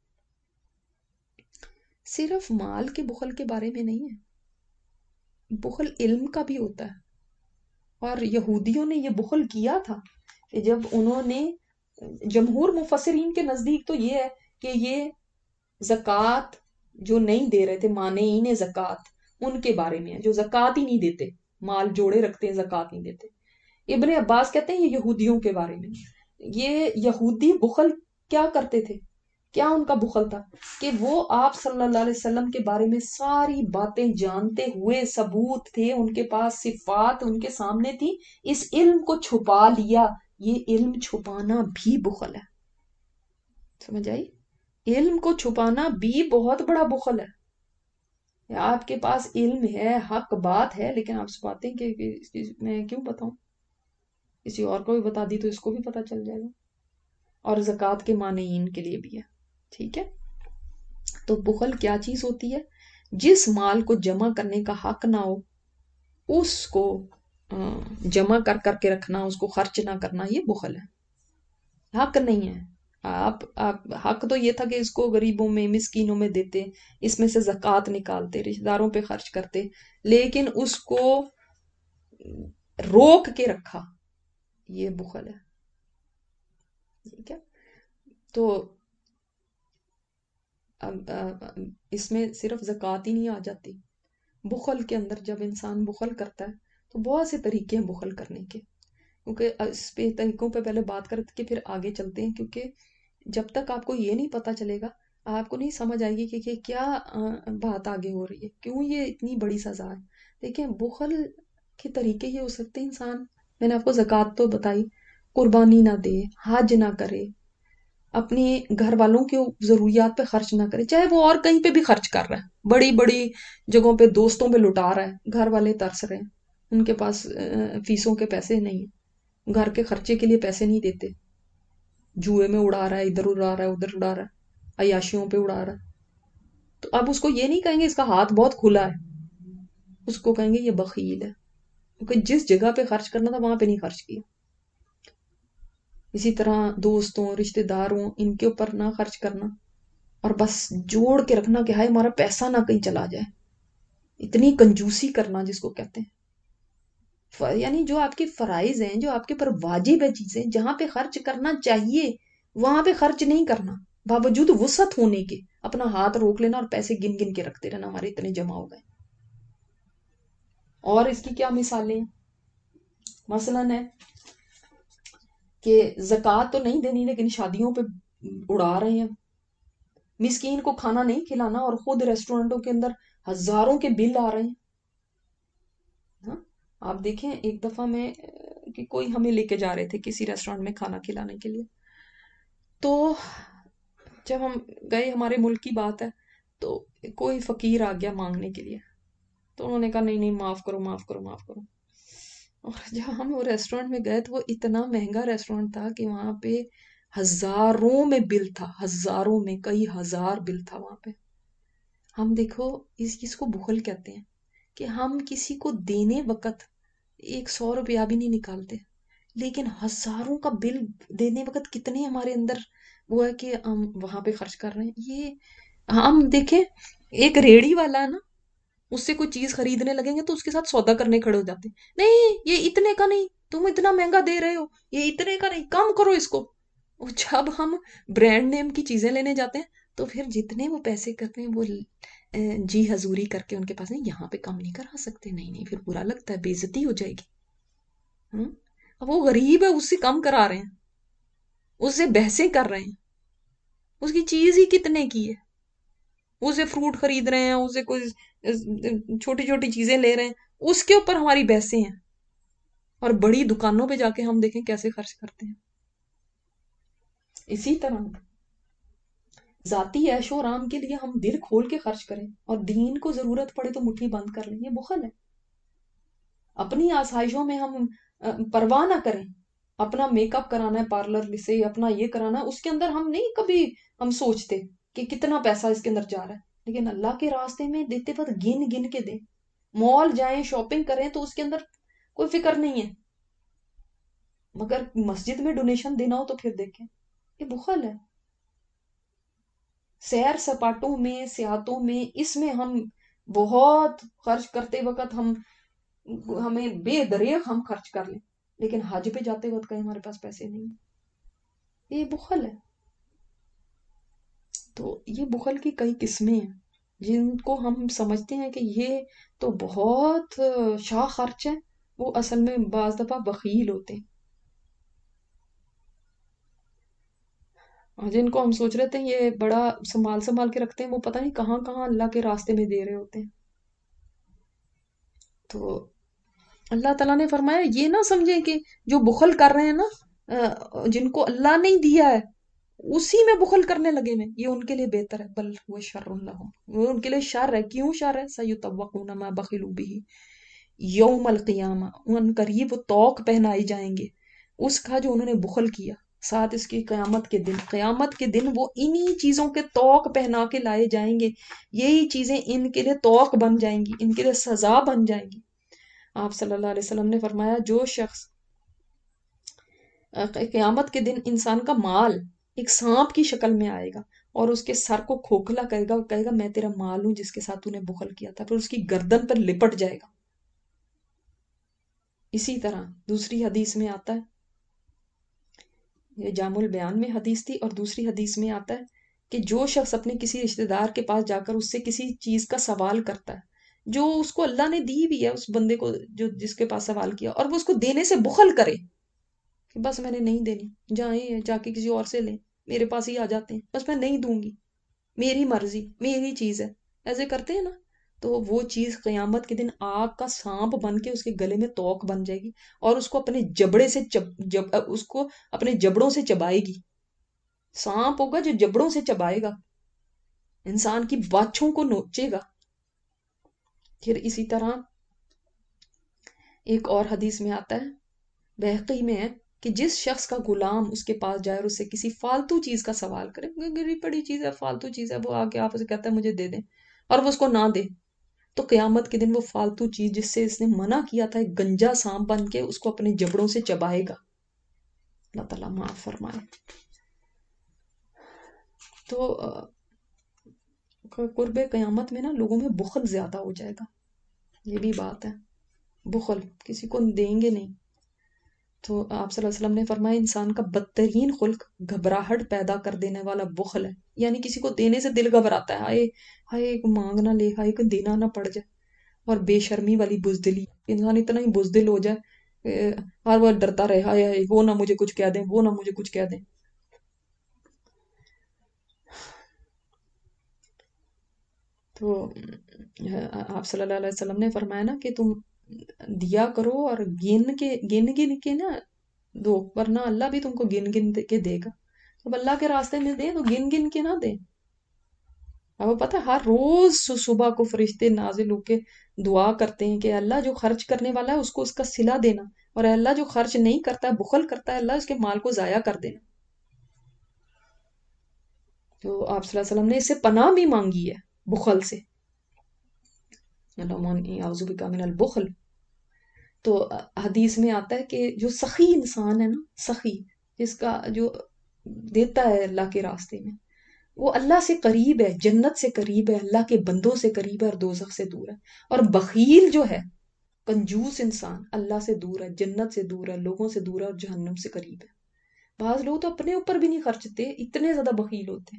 صرف مال کے بخل کے بارے میں نہیں ہے، بخل علم کا بھی ہوتا ہے. اور یہودیوں نے یہ بخل کیا تھا کہ جب انہوں نے، جمہور مفسرین کے نزدیک تو یہ ہے کہ یہ زکوٰۃ جو نہیں دے رہے تھے، مانعین زکوٰۃ، ان کے بارے میں ہے، جو زکوٰۃ ہی نہیں دیتے، مال جوڑے رکھتے ہیں، زکوٰۃ نہیں دیتے. ابن عباس کہتے ہیں یہ یہودیوں کے بارے میں. یہ یہودی بخل کیا کرتے تھے، کیا ان کا بخل تھا کہ وہ آپ صلی اللہ علیہ وسلم کے بارے میں ساری باتیں جانتے ہوئے، ثبوت تھے ان کے پاس، صفات ان کے سامنے تھی، اس علم کو چھپا لیا. یہ علم چھپانا بھی بخل ہے. سمجھ آئی؟ علم کو چھپانا بھی بہت بڑا بخل ہے. آپ کے پاس علم ہے، حق بات ہے، لیکن آپ چھپاتے ہیں کہ کہ میں کیوں بتاؤں، کسی اور کو بھی بتا دی تو اس کو بھی پتا چل جائے گا. اور زکوٰۃ کے مانعین کے لیے بھی ہے. ٹھیک ہے؟ تو بخل کیا چیز ہوتی ہے؟ جس مال کو جمع کرنے کا حق نہ ہو، اس کو جمع کر کر کے رکھنا، اس کو خرچ نہ کرنا، یہ بخل ہے. حق نہیں ہے. آپ آپ حق تو یہ تھا کہ اس کو غریبوں میں، مسکینوں میں دیتے، اس میں سے زکوٰۃ نکالتے، رشتہ داروں پہ خرچ کرتے، لیکن اس کو روک کے رکھا، یہ بخل ہے. ٹھیک ہے؟ تو اب اس میں صرف زکوٰۃ ہی نہیں آ جاتی. بخل کے اندر جب انسان بخل کرتا ہے تو بہت سے طریقے ہیں بخل کرنے کے، کیونکہ اس پہ طریقوں پہ پہلے بات کر کے پھر آگے چلتے ہیں. کیونکہ جب تک آپ کو یہ نہیں پتا چلے گا، آپ کو نہیں سمجھ آئے گی کہ یہ کیا بات آگے ہو رہی ہے، کیوں یہ اتنی بڑی سزا ہے. دیکھیں، بخل کے طریقے یہ ہو سکتے ہیں، انسان، میں نے آپ کو زکوٰۃ تو بتائی، قربانی نہ دے، حج نہ کرے، اپنے گھر والوں کے ضروریات پہ خرچ نہ کرے، چاہے وہ اور کہیں پہ بھی خرچ کر رہا ہے، بڑی بڑی جگہوں پہ دوستوں پہ لٹا رہا ہے، گھر والے ترس رہے ہیں، ان کے پاس فیسوں کے پیسے نہیں ہیں، گھر کے خرچے کے لیے پیسے نہیں دیتے، جوئے میں اڑا رہا ہے، ادھر اڑا رہا ہے، ادھر اڑا رہا ہے، عیاشیوں پہ اڑا رہا ہے. تو اب اس کو یہ نہیں کہیں گے اس کا ہاتھ بہت کھلا ہے، اس کو کہیں گے یہ بخیل ہے، کیونکہ جس جگہ پہ خرچ کرنا تھا وہاں پہ نہیں خرچ کیا. اسی طرح دوستوں، رشتہ داروں، ان کے اوپر نہ خرچ کرنا، اور بس جوڑ کے رکھنا کہ ہائے ہمارا پیسہ نہ کہیں چلا جائے. اتنی کنجوسی کرنا جس کو کہتے ہیں، یعنی جو آپ کے فرائض ہیں، جو آپ کے پر واجب ہے چیزیں، جہاں پہ خرچ کرنا چاہیے وہاں پہ خرچ نہیں کرنا، باوجود وسعت ہونے کے اپنا ہاتھ روک لینا اور پیسے گن گن کے رکھتے رہنا، ہمارے اتنے جمع ہو گئے. اور اس کی کیا مثالیں ہیں؟ مثلاً ہے کہ زکوٰۃ تو نہیں دینی لیکن شادیوں پہ اڑا رہے ہیں، مسکین کو کھانا نہیں کھلانا اور خود ریسٹورنٹوں کے اندر ہزاروں کے بل آ رہے ہیں. ہاں، آپ دیکھیں، ایک دفعہ میں کہ کوئی ہمیں لے کے جا رہے تھے کسی ریسٹورنٹ میں کھانا کھلانے کے لیے، تو جب ہم گئے، ہمارے ملک کی بات ہے، تو کوئی فقیر آ گیا مانگنے کے لیے، تو انہوں نے کہا نہیں نہیں، معاف کرو معاف کرو معاف کرو. اور جب ہم وہ ریسٹورنٹ میں گئے تو وہ اتنا مہنگا ریسٹورنٹ تھا کہ وہاں پہ ہزاروں میں بل تھا، ہزاروں میں، کئی ہزار بل تھا وہاں پہ. ہم دیکھو اس چیز کو بخل کہتے ہیں کہ ہم کسی کو دینے وقت ایک سو روپیہ بھی نہیں نکالتے، لیکن ہزاروں کا بل دینے وقت کتنے ہمارے اندر وہ ہے کہ ہم وہاں پہ خرچ کر رہے ہیں. یہ ہم دیکھیں، ایک ریڑی والا ہے نا، اس سے کوئی چیز خریدنے لگیں گے تو اس کے ساتھ سودا کرنے کھڑے ہو جاتے ہیں، نہیں یہ اتنے کا نہیں، تم اتنا مہنگا دے رہے ہو، یہ اتنے کا نہیں، کم کرو اس کو. اور جب ہم برانڈ نیم کی چیزیں لینے جاتے ہیں تو پھر جتنے وہ پیسے کرتے ہیں وہ جی حضوری کر کے ان کے پاس نہیں، یہاں پہ کم نہیں کرا سکتے، نہیں نہیں، پھر برا لگتا ہے، بے عزتی ہو جائے گی. اب وہ غریب ہے، اس سے کم کرا رہے ہیں، اس سے بحثیں کر رہے ہیں، اس کی چیز ہی کتنے کی ہے، اسے فروٹ خرید رہے ہیں، اسے کوئی چھوٹی چھوٹی چیزیں لے رہے ہیں، اس کے اوپر ہماری بحثیں ہیں. اور بڑی دکانوں پہ جا کے ہم دیکھیں کیسے خرچ کرتے ہیں. اسی طرح ذاتی عیش و آرام کے لیے ہم دل کھول کے خرچ کریں اور دین کو ضرورت پڑے تو مٹھی بند کر لیں، یہ بخل ہے. اپنی آسائشوں میں ہم پرواہ نہ کریں. اپنا میک اپ کرانا ہے پارلر سے، اپنا یہ کرانا ہے، اس کے اندر ہم نہیں کبھی ہم سوچتے کہ کتنا پیسہ اس کے اندر جا رہا ہے. لیکن اللہ کے راستے میں دیتے وقت گن گن کے دیں. مال جائیں، شاپنگ کریں تو اس کے اندر کوئی فکر نہیں ہے، مگر مسجد میں ڈونیشن دینا ہو تو پھر دیکھیں، یہ بخل ہے. سیر سپاٹوں میں، سیاحتوں میں، اس میں ہم بہت خرچ کرتے وقت ہم ہمیں بے دریغ ہم خرچ کر لیں، لیکن حج پہ جاتے وقت کہیں ہمارے پاس پیسے نہیں، یہ بخل ہے. تو یہ بخل کی کئی قسمیں ہیں جن کو ہم سمجھتے ہیں کہ یہ تو بہت شاہ خرچ ہے، وہ اصل میں بعض دفعہ بخیل ہوتے ہیں. جن کو ہم سوچ رہے تھے یہ بڑا سنبھال سنبھال کے رکھتے ہیں، وہ پتہ نہیں کہاں کہاں اللہ کے راستے میں دے رہے ہوتے ہیں. تو اللہ تعالیٰ نے فرمایا یہ نہ سمجھیں کہ جو بخل کر رہے ہیں نا، جن کو اللہ نے دیا ہے اسی میں بخل کرنے لگے میں، یہ ان کے لیے بہتر ہے. بل وہ شر لہم، وہ ان کے لیے شر ہے. کیوں شر ہے؟ سیطوقون ما بخلوا بہ یوم القیامہ، ان قریب وہ توق پہنائی جائیں گے اس کا جو انہوں نے بخل کیا. ساتھ اس کی قیامت کے دن، قیامت کے دن وہ انہی چیزوں کے توق پہنا کے لائے جائیں گے، یہی چیزیں ان کے لیے توق بن جائیں گی، ان کے لیے سزا بن جائیں گی. آپ صلی اللہ علیہ وسلم نے فرمایا جو شخص قیامت کے دن انسان کا مال ایک سانپ کی شکل میں آئے گا اور اس کے سر کو کھوکھلا کرے گا اور کہے گا میں تیرا مال ہوں جس کے ساتھ تو نے بخل کیا تھا، پھر اس کی گردن پر لپٹ جائے گا. اسی طرح دوسری حدیث میں آتا ہے، یہ جامع البیان میں حدیث تھی، اور دوسری حدیث میں آتا ہے کہ جو شخص اپنے کسی رشتہ دار کے پاس جا کر اس سے کسی چیز کا سوال کرتا ہے جو اس کو اللہ نے دی بھی ہے، اس بندے کو جو جس کے پاس سوال کیا، اور وہ اس کو دینے سے بخل کرے کہ بس میں نے نہیں دینی، جائیں جا کے کسی اور سے لیں، میرے پاس ہی آ جاتے ہیں، بس میں نہیں دوں گی، میری مرضی، میری چیز ہے، ایسے کرتے ہیں نا، تو وہ چیز قیامت کے دن آگ کا سانپ بن کے اس کے گلے میں توق بن جائے گی اور اس کو اپنے جبڑے سے چب جب اس کو اپنے جبڑوں سے چبائے گی. سانپ ہوگا جو جبڑوں سے چبائے گا، انسان کی باچھوں کو نوچے گا. پھر اسی طرح ایک اور حدیث میں آتا ہے، بہقی میں ہے، کہ جس شخص کا غلام اس کے پاس جائے اور اس سے کسی فالتو چیز کا سوال کرے، گری پڑی چیز ہے، فالتو چیز ہے، وہ آ کے آپ اسے کہتا ہے مجھے دے دیں، اور وہ اس کو نہ دے، تو قیامت کے دن وہ فالتو چیز جس سے اس نے منع کیا تھا ایک گنجا سانپ بن کے اس کو اپنے جبڑوں سے چبائے گا. اللہ تعالیٰ معاف فرمائے. تو قرب قیامت میں نا لوگوں میں بخل زیادہ ہو جائے گا، یہ بھی بات ہے. بخل کسی کو دیں گے نہیں. تو آپ صلی اللہ علیہ وسلم نے فرمایا انسان کا بدترین خلق گھبراہٹ پیدا کر دینے والا بخل ہے، یعنی کسی کو دینے سے دل گھبراتا ہے، ہائے ہائے مانگ نہ لے، ہائے کو دینا نہ پڑ جائے. اور بے شرمی والی بزدلی، انسان اتنا ہی بزدل ہو جائے، ہر وقت ڈرتا رہے، ہائے ہائے وہ نہ مجھے کچھ کہہ دیں، وہ نہ مجھے کچھ کہہ دیں. تو آپ صلی اللہ علیہ وسلم نے فرمایا نا کہ تم دیا کرو اور گن کے گن گن کے نا دو، ورنہ اللہ بھی تم کو گن گن کے دے گا. اب اللہ کے راستے میں دیں تو گن گن کے نہ دیں. اب پتہ ہے ہر روز صبح کو فرشتے نازل ہو کے دعا کرتے ہیں کہ اللہ جو خرچ کرنے والا ہے اس کو اس کا صلہ دینا، اور اللہ جو خرچ نہیں کرتا ہے، بخل کرتا ہے، اللہ اس کے مال کو ضائع کر دینا. تو آپ صلی اللہ علیہ وسلم نے اس سے پناہ بھی مانگی ہے، بخل سے. اعوذ بک من البخل. تو حدیث میں آتا ہے کہ جو سخی انسان ہے نا، سخی جس کا جو دیتا ہے اللہ کے راستے میں، وہ اللہ سے قریب ہے، جنت سے قریب ہے، اللہ کے بندوں سے قریب ہے اور دوزخ سے دور ہے. اور بخیل جو ہے کنجوس انسان اللہ سے دور ہے، جنت سے دور ہے، لوگوں سے دور ہے اور جہنم سے قریب ہے۔ بعض لوگ تو اپنے اوپر بھی نہیں خرچتے، اتنے زیادہ بخیل ہوتے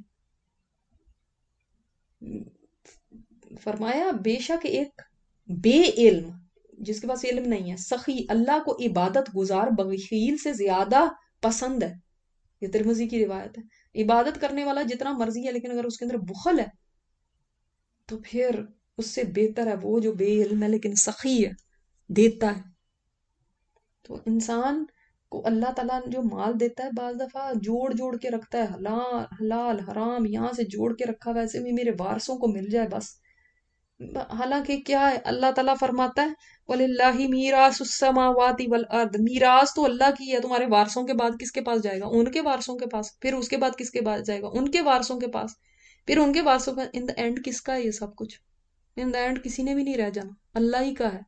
ہیں۔ فرمایا بے شک ایک بے علم، جس کے پاس علم نہیں ہے، سخی، اللہ کو عبادت گزار بخیل سے زیادہ پسند ہے۔ یہ ترمذی کی روایت ہے۔ عبادت کرنے والا جتنا مرضی ہے، لیکن اگر اس کے اندر بخل ہے تو پھر اس سے بہتر ہے وہ جو بے علم ہے لیکن سخی ہے، دیتا ہے۔ تو انسان کو اللہ تعالیٰ جو مال دیتا ہے بعض دفعہ جوڑ جوڑ کے رکھتا ہے، حلال حلال حرام یہاں سے جوڑ کے رکھا، ویسے بھی میرے وارثوں کو مل جائے بس۔ حالانکہ کیا ہے، اللہ تعالیٰ فرماتا ہے وَلِلَّهِ مِيرَاثُ السَّمَاوَاتِ وَالْأَرْضِ، میراث تو اللہ کی ہے، تمہارے وارثوں کے بعد کس کے پاس جائے گا؟ ان کے وارثوں کے پاس، پھر اس کے بعد کس کے پاس جائے گا؟ ان کے وارثوں کے پاس، پھر ان کے وارثوں کا، ان دا اینڈ کس کا ہے یہ سب کچھ؟ ان دا اینڈ کسی نے بھی نہیں رہ جانا، اللہ ہی کا ہے۔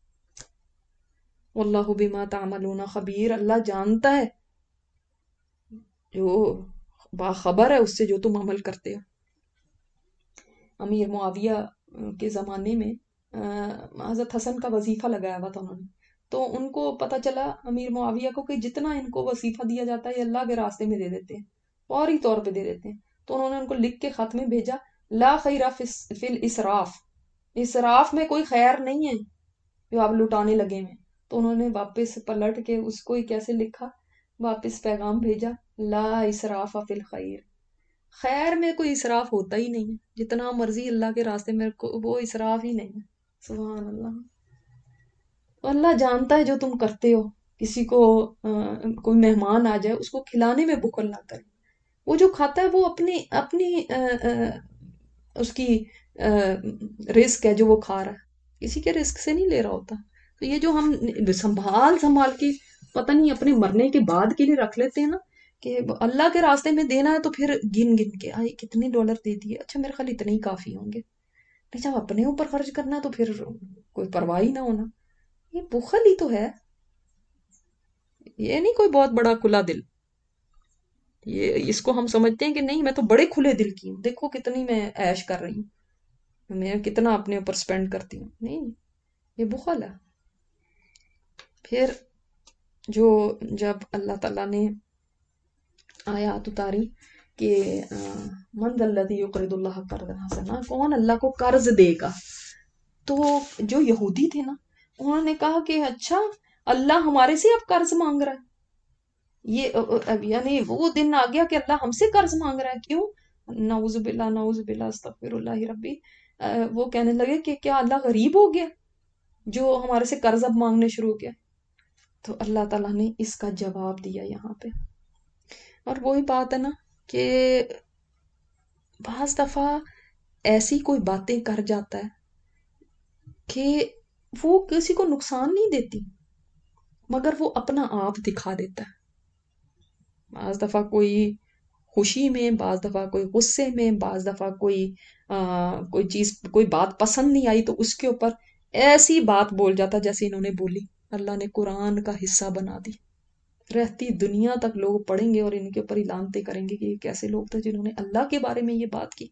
واللہ بما تعملون خبیر، اللہ جانتا ہے، جو باخبر ہے اس سے جو تم عمل کرتے ہو۔ امیر معاویہ کے زمانے میں حضرت حسن کا وظیفہ لگایا ہوا تھا انہوں نے، تو ان کو پتہ چلا امیر معاویہ کو کہ جتنا ان کو وظیفہ دیا جاتا ہے یہ اللہ کے راستے میں دے دیتے ہیں، فوری طور پہ دے دیتے ہیں۔ تو انہوں نے ان کو لکھ کے خط میں بھیجا لا خیر فی الاسراف، اسراف میں کوئی خیر نہیں ہے جو آپ لٹانے لگے ہیں۔ تو انہوں نے واپس پلٹ کے اس کو ہی کیسے لکھا، واپس پیغام بھیجا لا اسراف فی الخیر، خیر میں کوئی اسراف ہوتا ہی نہیں ہے، جتنا مرضی اللہ کے راستے میں وہ اسراف ہی نہیں ہے۔ سبحان اللہ۔ تو اللہ جانتا ہے جو تم کرتے ہو، کسی کو کوئی مہمان آ جائے اس کو کھلانے میں بخل نہ کرے، وہ جو کھاتا ہے وہ اپنی اپنی اس کی رزق ہے جو وہ کھا رہا ہے، کسی کے رزق سے نہیں لے رہا ہوتا۔ تو یہ جو ہم سنبھال سنبھال کے پتہ نہیں اپنے مرنے کے بعد کے لیے رکھ لیتے ہیں نا کہ اللہ کے راستے میں دینا ہے، تو پھر گن گن کے آئے کتنے ڈالر دے دیے، اچھا میرے خیال اتنے ہی کافی ہوں گے، نہیں جب اپنے اوپر خرچ کرنا ہے تو پھر کوئی پرواہ ہی نہ ہونا۔ یہ بخل ہی تو ہے، یہ نہیں کوئی بہت بڑا کھلا دل۔ یہ اس کو ہم سمجھتے ہیں کہ نہیں میں تو بڑے کھلے دل کی ہوں، دیکھو کتنی میں عیش کر رہی ہوں، میں کتنا اپنے اوپر سپینڈ کرتی ہوں، نہیں، یہ بخل ہے۔ پھر جو جب اللہ تعالیٰ نے آیات اتاری کہ من ذا الذی یقرض اللہ قرضا حسنا، کون اللہ کو قرض دے گا، تو جو یہودی تھے نا انہوں نے کہا کہ اچھا اللہ ہمارے سے اب قرض مانگ رہا ہے، یہ یعنی وہ دن آ گیا کہ اللہ ہم سے قرض مانگ رہا ہے، کیوں؟ نعوذ باللہ نعوذ باللہ استغفر اللہ ربی، وہ کہنے لگے کہ کیا اللہ غریب ہو گیا جو ہمارے سے قرض اب مانگنے شروع ہو گیا؟ تو اللہ تعالیٰ نے اس کا جواب دیا یہاں پہ، اور وہی بات ہے نا کہ بعض دفعہ ایسی کوئی باتیں کر جاتا ہے کہ وہ کسی کو نقصان نہیں دیتی مگر وہ اپنا آپ دکھا دیتا ہے۔ بعض دفعہ کوئی خوشی میں، بعض دفعہ کوئی غصے میں، بعض دفعہ کوئی آ, کوئی چیز کوئی بات پسند نہیں آئی تو اس کے اوپر ایسی بات بول جاتا جیسے انہوں نے بولی، اللہ نے قرآن کا حصہ بنا دی، رہتی دنیا تک لوگ پڑھیں گے اور ان کے اوپر لعنتیں کریں گے کہ یہ کیسے لوگ تھے جنہوں نے اللہ کے بارے میں یہ بات کی۔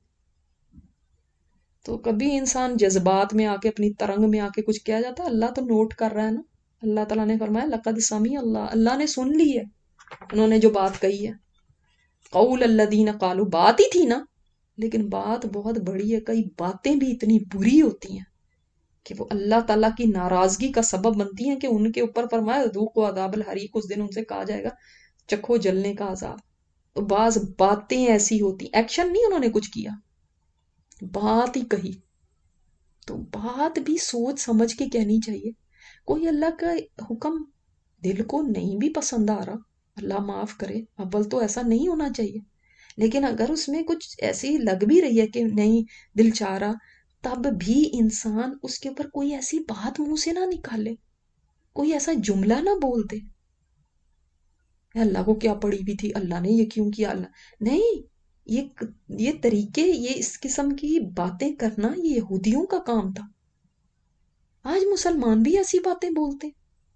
تو کبھی انسان جذبات میں آ کے اپنی ترنگ میں آ کے کچھ کیا جاتا ہے، اللہ تو نوٹ کر رہا ہے نا۔ اللہ تعالیٰ نے فرمایا لقد سمیع اللہ، اللہ نے سن لی ہے انہوں نے جو بات کہی ہے۔ قول الذین قالوا، بات ہی تھی نا، لیکن بات بہت بڑی ہے، کئی باتیں بھی اتنی بری ہوتی ہیں کہ وہ اللہ تعالیٰ کی ناراضگی کا سبب بنتی ہیں کہ ان کے اوپر فرمایا ذوقوا عذاب الحریق، اس دن ان سے کہا جائے گا چکھو جلنے کا عذاب۔ تو بعض باتیں ایسی ہوتی، ایکشن نہیں انہوں نے کچھ کیا، بات ہی کہی، تو بات بھی سوچ سمجھ کے کہنی چاہیے۔ کوئی اللہ کا حکم دل کو نہیں بھی پسند آ رہا، اللہ معاف کرے، اول تو ایسا نہیں ہونا چاہیے، لیکن اگر اس میں کچھ ایسی لگ بھی رہی ہے کہ نہیں دل چاہ رہا، تب بھی انسان اس کے اوپر کوئی ایسی بات منہ سے نہ نکالے، کوئی ایسا جملہ نہ بول دے اللہ کو کیا پڑی بھی تھی، اللہ نے یہ کیوں کیا، اللہ نہیں، یہ یہ طریقے، یہ اس قسم کی باتیں کرنا یہ یہودیوں کا کام تھا۔ آج مسلمان بھی ایسی باتیں بولتے،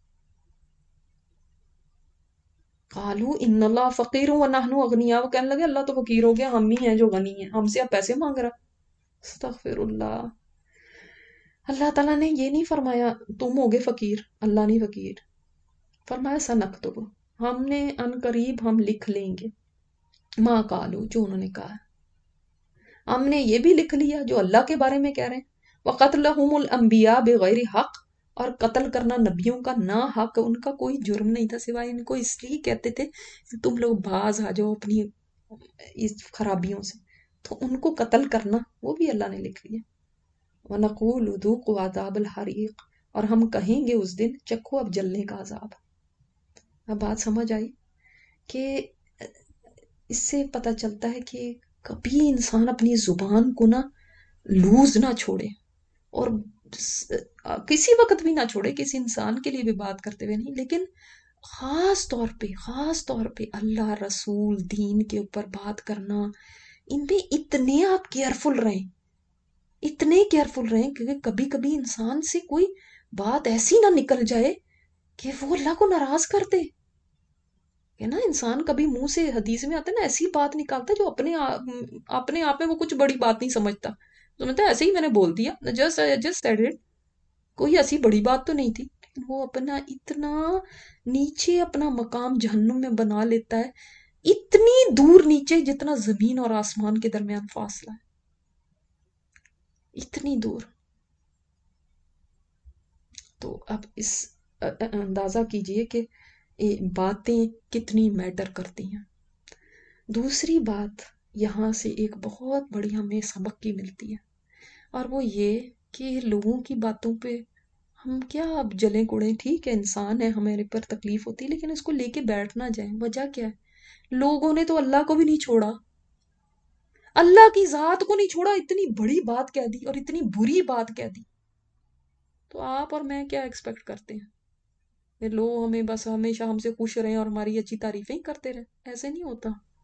قالو ان اللہ فقیر ونحن اغنیاء، وہ کہنے لگے اللہ تو فقیر ہو گیا، ہم ہی ہیں جو غنی ہیں، ہم سے اب پیسے مانگ رہا۔ استغفر اللہ۔ اللہ تعالیٰ نے یہ نہیں فرمایا تم ہوگے فقیر، اللہ نہیں فقیر، فرمایا سنکتب، ہم نے ان قریب ہم لکھ لیں گے، ماں کالو جو انہوں نے کہا، ہم نے یہ بھی لکھ لیا جو اللہ کے بارے میں کہہ رہے ہیں، وَقَتْلَهُمُ الْأَنْبِيَاءَ بِغَيْرِ حق، اور قتل کرنا نبیوں کا نا حق، ان کا کوئی جرم نہیں تھا سوائے ان کو اس لیے کہتے تھے کہ تم لوگ باز آ جاؤ اپنی اس خرابیوں سے، تو ان کو قتل کرنا وہ بھی اللہ نے لکھ لیا۔ وَنَقُولُ ذُوقُوا عَذَابَ الْحَرِيقِ، اور ہم کہیں گے اس دن چکھو اب جلنے کا عذاب۔ اب بات سمجھ آئی کہ اس سے پتہ چلتا ہے کہ کبھی انسان اپنی زبان کو نہ لوز نہ چھوڑے، اور کسی وقت بھی نہ چھوڑے، کسی انسان کے لیے بھی بات کرتے ہوئے نہیں، لیکن خاص طور پہ خاص طور پہ اللہ، رسول، دین کے اوپر بات کرنا، ان پہ اتنے آپ کیئرفل رہیں، اتنے کیئرفل رہیں کہ کبھی کبھی انسان سے کوئی بات ایسی نہ نکل جائے کہ وہ اللہ کو ناراض کر دے، کہ نا انسان کبھی منہ سے، حدیث میں آتا ہے نا، ایسی بات نکالتا ہے جو اپنے آپ اپنے آپ میں وہ کچھ بڑی بات نہیں سمجھتا، سمجھتا ہے ایسے ہی میں نے بول دیا، جسٹ جسٹ سیڈ اٹ، کوئی ایسی بڑی بات تو نہیں تھی، لیکن وہ اپنا اتنا نیچے اپنا مقام جہنم میں بنا لیتا ہے، اتنی دور نیچے جتنا زمین اور آسمان کے درمیان فاصلہ ہے، اتنی دور۔ تو اب اس اندازہ کیجئے کہ یہ باتیں کتنی میٹر کرتی ہیں۔ دوسری بات یہاں سے ایک بہت بڑی ہمیں سبق کی ملتی ہے، اور وہ یہ کہ لوگوں کی باتوں پہ ہم کیا اب جلیں کوڑیں، ٹھیک ہے انسان ہے، ہمارے پر تکلیف ہوتی ہے، لیکن اس کو لے کے بیٹھ نہ جائیں۔ وجہ کیا ہے؟ لوگوں نے تو اللہ کو بھی نہیں چھوڑا، اللہ کی ذات کو نہیں چھوڑا، اتنی بڑی بات کہہ دی اور اتنی بری بات کہہ دی، تو آپ اور میں کیا ایکسپیکٹ کرتے ہیں کہ لوگ ہمیں بس ہمیشہ ہم سے خوش رہیں اور ہماری اچھی تعریفیں ہی کرتے رہیں؟ ایسے نہیں ہوتا۔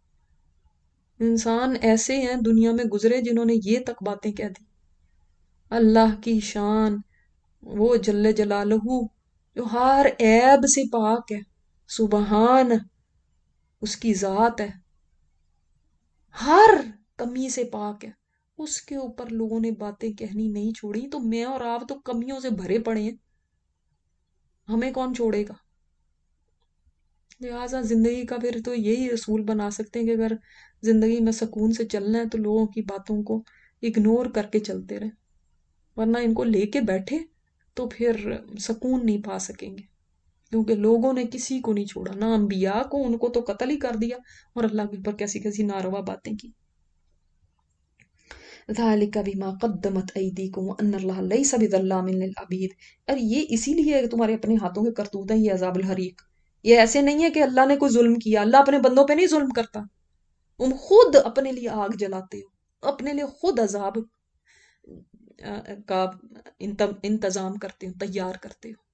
انسان ایسے ہیں دنیا میں گزرے جنہوں نے یہ تک باتیں کہہ دی۔ اللہ کی شان، وہ جل جلالہ جو ہر عیب سے پاک ہے، سبحان، اس کی ذات ہے، ہر کمی سے پاک ہے، اس کے اوپر لوگوں نے باتیں کہنی نہیں چھوڑی، تو میں اور آپ تو کمیوں سے بھرے پڑے ہیں، ہمیں کون چھوڑے گا؟ لہٰذا زندگی کا پھر تو یہی اصول بنا سکتے ہیں کہ اگر زندگی میں سکون سے چلنا ہے تو لوگوں کی باتوں کو اگنور کر کے چلتے رہیں، ورنہ ان کو لے کے بیٹھے تو پھر سکون نہیں پا سکیں گے، کیونکہ لوگوں نے کسی کو نہیں چھوڑا، نہ انبیاء کو، ان کو تو قتل ہی کر دیا، اور اللہ کے اوپر کیسی کیسی ناروا باتیں کی۔ ذَلِكَ بِمَا قَدَّمَتْ أَيْدِيكُمْ وَأَنَّ اللَّهَ لَيْسَ بِظَلَّامٍ لِّلْعَبِيدِ، اور یہ اسی لیے ہے کہ تمہارے اپنے ہاتھوں کے کرتوت ہیں یہ عذاب الحریق، یہ ایسے نہیں ہے کہ اللہ نے کوئی ظلم کیا، اللہ اپنے بندوں پہ نہیں ظلم کرتا، تم خود اپنے لیے آگ جلاتے ہو، اپنے لیے خود عذاب کا انتظام کرتے ہو، تیار کرتے ہو۔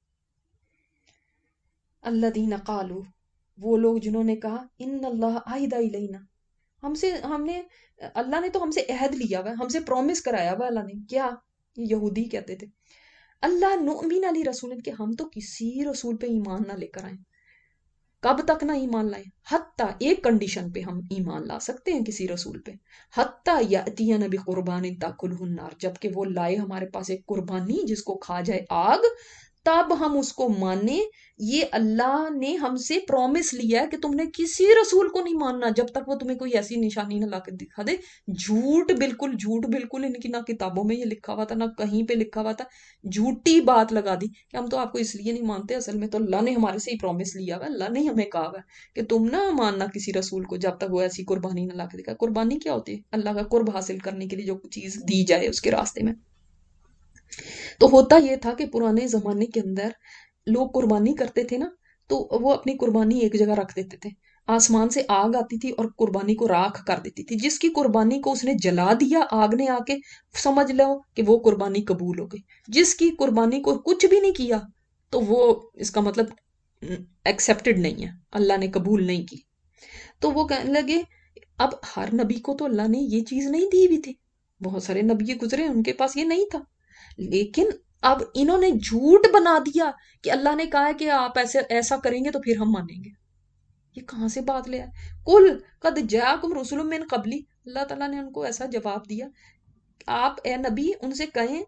الذین قالوا، وہ لوگ جنہوں نے کہا، ان اللہ عہد الینا، ہم سے ہم نے اللہ نے تو ہم سے عہد لیا ہوا ہے، ہم سے پرومس کرایا ہوا اللہ نے، کیا؟ یہودی کہتے تھے، اللہ نؤمن علی رسول، کہ ہم تو کسی رسول پہ ایمان نہ لے کر آئیں، کب تک نہ ایمان لائیں؟ حتیٰ، ایک کنڈیشن پہ ہم ایمان لا سکتے ہیں کسی رسول پہ، حتیٰ یأتینا بقربان تاکلہ النار، جبکہ وہ لائے ہمارے پاس ایک قربانی جس کو کھا جائے آگ، تب ہم اس کو مانیں۔ یہ اللہ نے ہم سے پرومس لیا ہے کہ تم نے کسی رسول کو نہیں ماننا جب تک وہ تمہیں کوئی ایسی نشانی نہ لا کے دکھا دے، جھوٹ، بالکل جھوٹ، بالکل ان کی نہ کتابوں میں یہ لکھا ہوا تھا نہ کہیں پہ لکھا ہوا تھا، جھوٹی بات لگا دی کہ ہم تو آپ کو اس لیے نہیں مانتے، اصل میں تو اللہ نے ہمارے سے ہی پرومس لیا ہوا ہے، اللہ نے ہمیں کہا ہوا ہے کہ تم نہ ماننا کسی رسول کو جب تک وہ ایسی قربانی نہ لا کے دکھا۔ قربانی کیا ہوتی ہے؟ اللہ کا قرب حاصل کرنے کے لیے جو چیز دی جائے اس کے راستے میں۔ تو ہوتا یہ تھا کہ پرانے زمانے کے اندر لوگ قربانی کرتے تھے نا، تو وہ اپنی قربانی ایک جگہ رکھ دیتے تھے، آسمان سے آگ آتی تھی اور قربانی کو راکھ کر دیتی تھی، جس کی قربانی کو اس نے جلا دیا آگ نے آ کے، سمجھ لو کہ وہ قربانی قبول ہو گئی، جس کی قربانی کو کچھ بھی نہیں کیا تو وہ اس کا مطلب ایکسیپٹڈ نہیں ہے، اللہ نے قبول نہیں کی۔ تو وہ کہنے لگے اب ہر نبی کو تو اللہ نے یہ چیز نہیں دی ہوئی تھی، بہت سارے نبی گزرے ان کے پاس یہ نہیں تھا، لیکن اب انہوں نے جھوٹ بنا دیا کہ اللہ نے کہا ہے کہ آپ ایسے ایسا کریں گے تو پھر ہم مانیں گے۔ یہ کہاں سے بات لے آئے؟ کل قد جاءکم رسول من قبلی، اللہ تعالیٰ نے ان کو ایسا جواب دیا، آپ اے نبی ان سے کہیں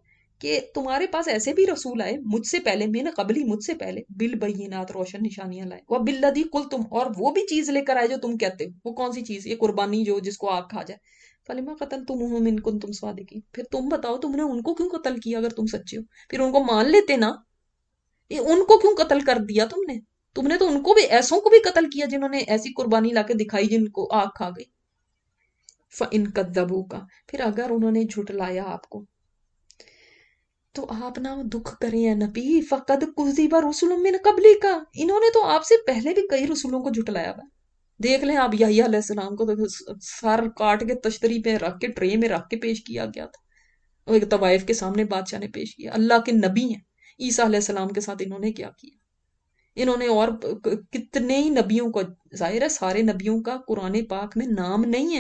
کہ تمہارے پاس ایسے بھی رسول آئے مجھ سے پہلے، میں نے قبلی مجھ سے پہلے، بالبینات روشن نشانیاں لائے، وہ بالذی قلتم اور وہ بھی چیز لے کر آئے جو تم کہتے ہو. وہ کون سی چیز؟ یہ قربانی جو جس کو آگ کھا جائے. فلما قتلتموہم ان کنتم صادقین، پھر تم بتاؤ تم نے ان کو کیوں قتل کیا اگر تم سچے ہو؟ پھر ان کو مان لیتے نا. یہ ان کو کیوں قتل کر دیا تم نے؟ تم نے تو ان کو بھی، ایسوں کو بھی قتل کیا جنہوں نے ایسی قربانی لا کے دکھائی جن کو آگ کھا گئی. فَإِن كَذَّبُوكَ، پھر اگر انہوں نے جھٹلایا آپ کو تو آپ نہ دکھ کریں اے نبی. فَقَدْ كُذِّبَ رُسُلٌ مِّن قَبْلِكَ، انہوں نے تو آپ سے پہلے بھی کئی رسولوں کو جھٹلایا ہوا. دیکھ لیں آپ یحییٰ علیہ السلام کو تو سر کاٹ کے تشتری پہ رکھ کے ٹرے میں رکھ کے پیش کیا گیا تھا. وہ ایک طوائف کے سامنے بادشاہ نے پیش کیا. اللہ کے نبی ہیں. عیسیٰ علیہ السلام کے ساتھ انہوں نے کیا کیا؟ انہوں نے اور کتنے ہی نبیوں کو، ظاہر ہے سارے نبیوں کا قرآن پاک میں نام نہیں ہے،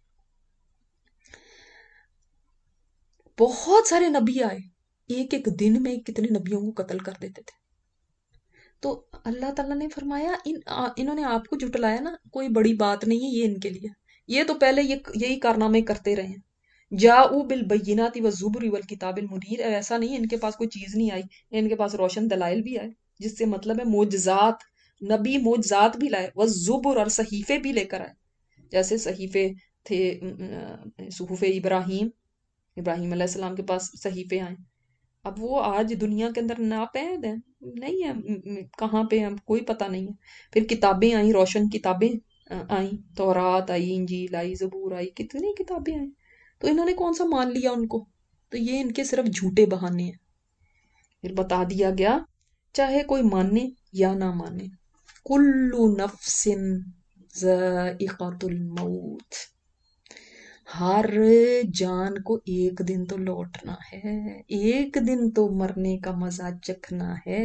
بہت سارے نبی آئے، ایک ایک دن میں کتنے نبیوں کو قتل کر دیتے تھے. تو اللہ تعالیٰ نے فرمایا ان انہوں نے آپ کو جھٹلایا نا، کوئی بڑی بات نہیں ہے یہ ان کے لیے. یہ تو پہلے یہ یہی کارنامے کرتے رہے ہیں. جاؤ بالبینات والزبر والکتاب المنیر، ایسا نہیں ان کے پاس کوئی چیز نہیں آئی، ان کے پاس روشن دلائل بھی آئے، جس سے مطلب ہے معجزات. نبی معجزات بھی لائے، والزبر اور صحیفے بھی لے کر آئے. جیسے صحیفے تھے صحف ابراہیم، ابراہیم علیہ السلام کے پاس صحیفے آئے. اب وہ آج دنیا کے اندر ناپید ہیں، نہیں ہے کہاں پہ ہم کوئی پتہ نہیں ہے. پھر کتابیں آئیں، روشن کتابیں آئیں، تورات آئی، انجیل آئی، زبور آئی، کتنی کتابیں آئیں. تو انہوں نے کون سا مان لیا ان کو؟ تو یہ ان کے صرف جھوٹے بہانے ہیں. پھر بتا دیا گیا چاہے کوئی مانے یا نہ مانے، کل نفس ذائقۃ الموت، ہر جان کو ایک دن تو لوٹنا ہے، ایک دن تو مرنے کا مزہ چکھنا ہے.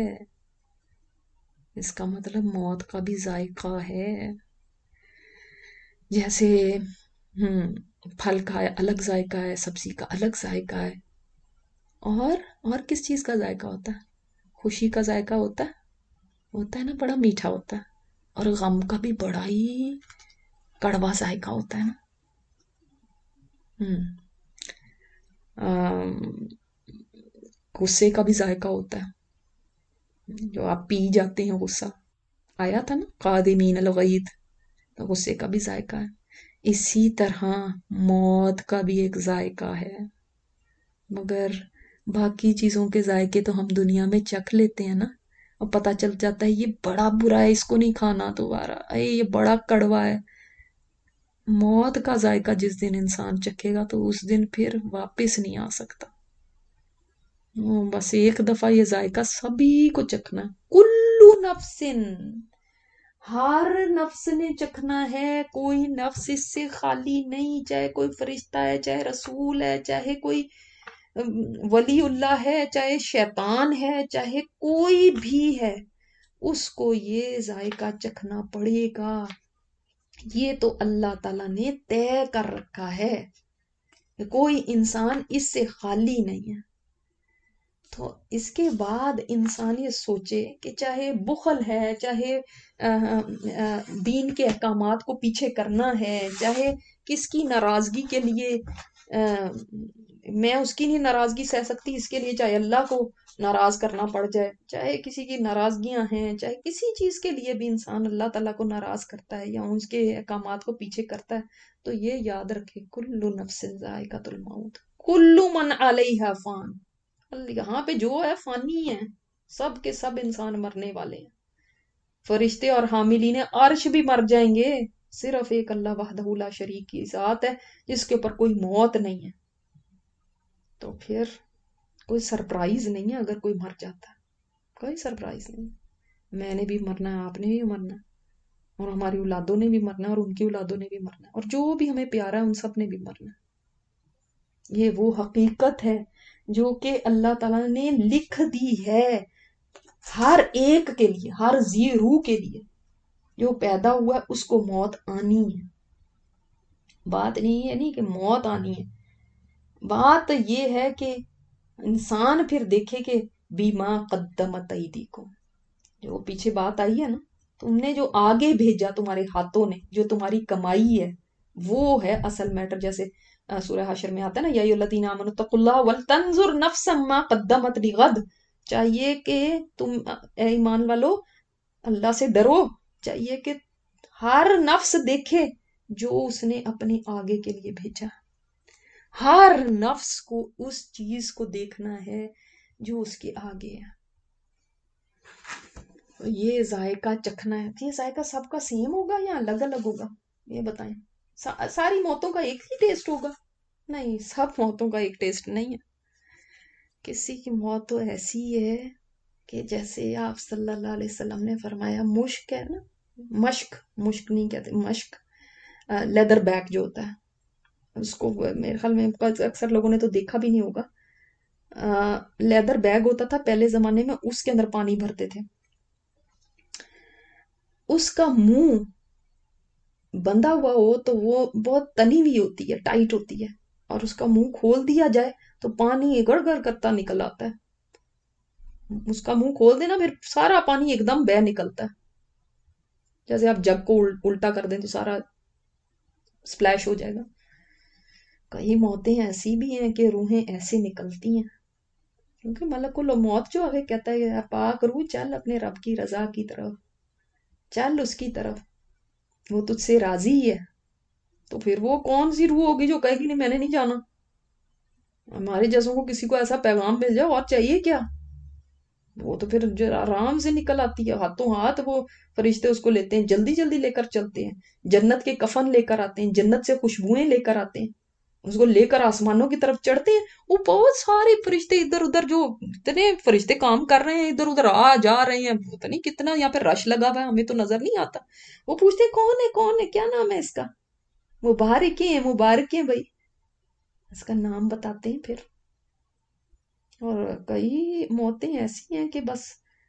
اس کا مطلب موت کا بھی ذائقہ ہے. جیسے ہم پھل کا الگ ذائقہ ہے، سبزی کا الگ ذائقہ ہے. اور اور کس چیز کا ذائقہ ہوتا ہے؟ خوشی کا ذائقہ ہوتا ہے ہوتا ہے نا، بڑا میٹھا ہوتا ہے. اور غم کا بھی بڑا ہی کڑوا ذائقہ ہوتا ہے نا. ہم غصے کا بھی ذائقہ ہوتا ہے، جو آپ پی جاتے ہیں غصہ. آیا تھا نا قادمین الغیظ، تو غصے کا بھی ذائقہ ہے. اسی طرح موت کا بھی ایک ذائقہ ہے. مگر باقی چیزوں کے ذائقے تو ہم دنیا میں چکھ لیتے ہیں نا، اور پتہ چل جاتا ہے یہ بڑا برا ہے، اس کو نہیں کھانا دوبارہ، اے یہ بڑا کڑوا ہے. موت کا ذائقہ جس دن انسان چکھے گا تو اس دن پھر واپس نہیں آ سکتا. بس ایک دفعہ یہ ذائقہ سبھی کو چکھنا ہے. کلو نفس، ہر نفس نے چکھنا ہے، کوئی نفس اس سے خالی نہیں، چاہے کوئی فرشتہ ہے، چاہے رسول ہے، چاہے کوئی ولی اللہ ہے، چاہے شیطان ہے، چاہے کوئی بھی ہے، اس کو یہ ذائقہ چکھنا پڑے گا. یہ تو اللہ تعالیٰ نے طے کر رکھا ہے، کوئی انسان اس سے خالی نہیں ہے. تو اس کے بعد انسان یہ سوچے کہ چاہے بخل ہے، چاہے دین کے احکامات کو پیچھے کرنا ہے، چاہے کس کی ناراضگی کے لیے میں اس کی نہیں ناراضگی سہ سکتی، اس کے لیے چاہے اللہ کو ناراض کرنا پڑ جائے، چاہے کسی کی ناراضگیاں ہیں، چاہے کسی چیز کے لیے بھی انسان اللہ تعالیٰ کو ناراض کرتا ہے یا اس کے احکامات کو پیچھے کرتا ہے، تو یہ یاد رکھے کل نفس ذائقۃ الموت، کل من علیہا فان. یہاں پہ جو ہے فانی ہے، سب کے سب انسان مرنے والے ہیں. فرشتے اور حاملین عرش بھی مر جائیں گے، صرف ایک اللہ وحدہ لا شریک کی ذات ہے جس کے اوپر کوئی موت نہیں ہے. تو پھر کوئی سرپرائز نہیں ہے اگر کوئی مر جاتا ہے، کوئی سرپرائز نہیں. میں نے بھی مرنا ہے، آپ نے بھی مرنا ہے، اور ہماری اولادوں نے بھی مرنا ہے، اور ان کی اولادوں نے بھی مرنا ہے، اور جو بھی ہمیں پیارا ہے ان سب نے بھی مرنا ہے. یہ وہ حقیقت ہے جو کہ اللہ تعالیٰ نے لکھ دی ہے ہر ایک کے لیے، ہر ذی روح کے لیے. جو پیدا ہوا ہے اس کو موت آنی ہے. بات نہیں ہے نہیں کہ موت آنی ہے، بات یہ ہے کہ انسان پھر دیکھے کہ بیما قدمت ایدیکم، جو پیچھے بات آئی ہے نا، تم نے جو آگے بھیجا تمہارے ہاتھوں نے، جو تمہاری کمائی ہے وہ ہے اصل میٹر. جیسے سورہ حشر میں آتا ہے نا، یا الذین آمنوا اتقوا اللہ ولتنظر نفس ما قدمت لغد، چاہیے کہ تم اے ایمان والو اللہ سے ڈرو، چاہیے کہ ہر نفس دیکھے جو اس نے اپنے آگے کے لیے بھیجا، ہر نفس کو اس چیز کو دیکھنا ہے جو اس کے آگے ہے، یہ ذائقہ چکھنا ہے۔ یہ ذائقہ سب کا سیم ہوگا یا الگ الگ ہوگا؟ یہ بتائیں، سا- ساری موتوں کا ایک ہی ٹیسٹ ہوگا؟ نہیں، سب موتوں کا ایک ٹیسٹ نہیں ہے۔ کسی کی موت تو ایسی ہے کہ جیسے آپ صلی اللہ علیہ وسلم نے فرمایا، مشک ہے نا، مشک، مشک نہیں کہتے، مشک، لیدر بیگ جو ہوتا ہے، اس کو میرے خیال میں اکثر لوگوں نے تو دیکھا بھی نہیں ہوگا، لیدر بیگ ہوتا تھا پہلے زمانے میں، اس کے اندر پانی بھرتے تھے، اس کا منہ بندھا ہوا ہو تو وہ بہت تنی ہوئی ہوتی ہے، ٹائٹ ہوتی ہے، اور اس کا منہ کھول دیا جائے تو پانی گڑ گڑ کرتا نکل آتا ہے، اس کا منہ کھول دینا پھر سارا پانی ایک دم بہ نکلتا ہے، جیسے آپ جگ کو الٹا کر دیں تو سارا سپلیش ہو جائے گا۔ کئی موتیں ایسی بھی ہیں کہ روحیں ایسے نکلتی ہیں، کیونکہ ملک الموت جو آگے کہتا ہے کہ پاک روح چل اپنے رب کی رضا کی طرف، چل اس کی طرف، وہ تجھ سے راضی ہے، تو پھر وہ کون سی روح ہوگی جو کہے گی نہیں میں نے نہیں جانا؟ ہمارے جیسوں کو کسی کو ایسا پیغام مل جائے اور چاہیے کیا؟ وہ تو پھر جو آرام سے نکل آتی ہے، ہاتھوں ہاتھ وہ فرشتے اس کو لیتے ہیں، جلدی جلدی لے کر چلتے ہیں، جنت کے کفن لے کر آتے ہیں، جنت سے خوشبوئیں لے کر آتے ہیں، اس کو لے کر آسمانوں کی طرف چڑھتے ہیں۔ وہ بہت سارے فرشتے ادھر ادھر، جو اتنے فرشتے کام کر رہے ہیں ادھر ادھر آ جا رہے ہیں، پتہ نہیں کتنا یہاں پہ رش لگا ہوا ہے، ہمیں تو نظر نہیں آتا۔ وہ پوچھتے ہیں کون ہے کون ہے، کیا نام ہے اس کا؟ مبارک ہیں مبارک ہیں بھائی، اس کا نام بتاتے ہیں پھر۔ اور کئی موتیں ایسی ہیں کہ بس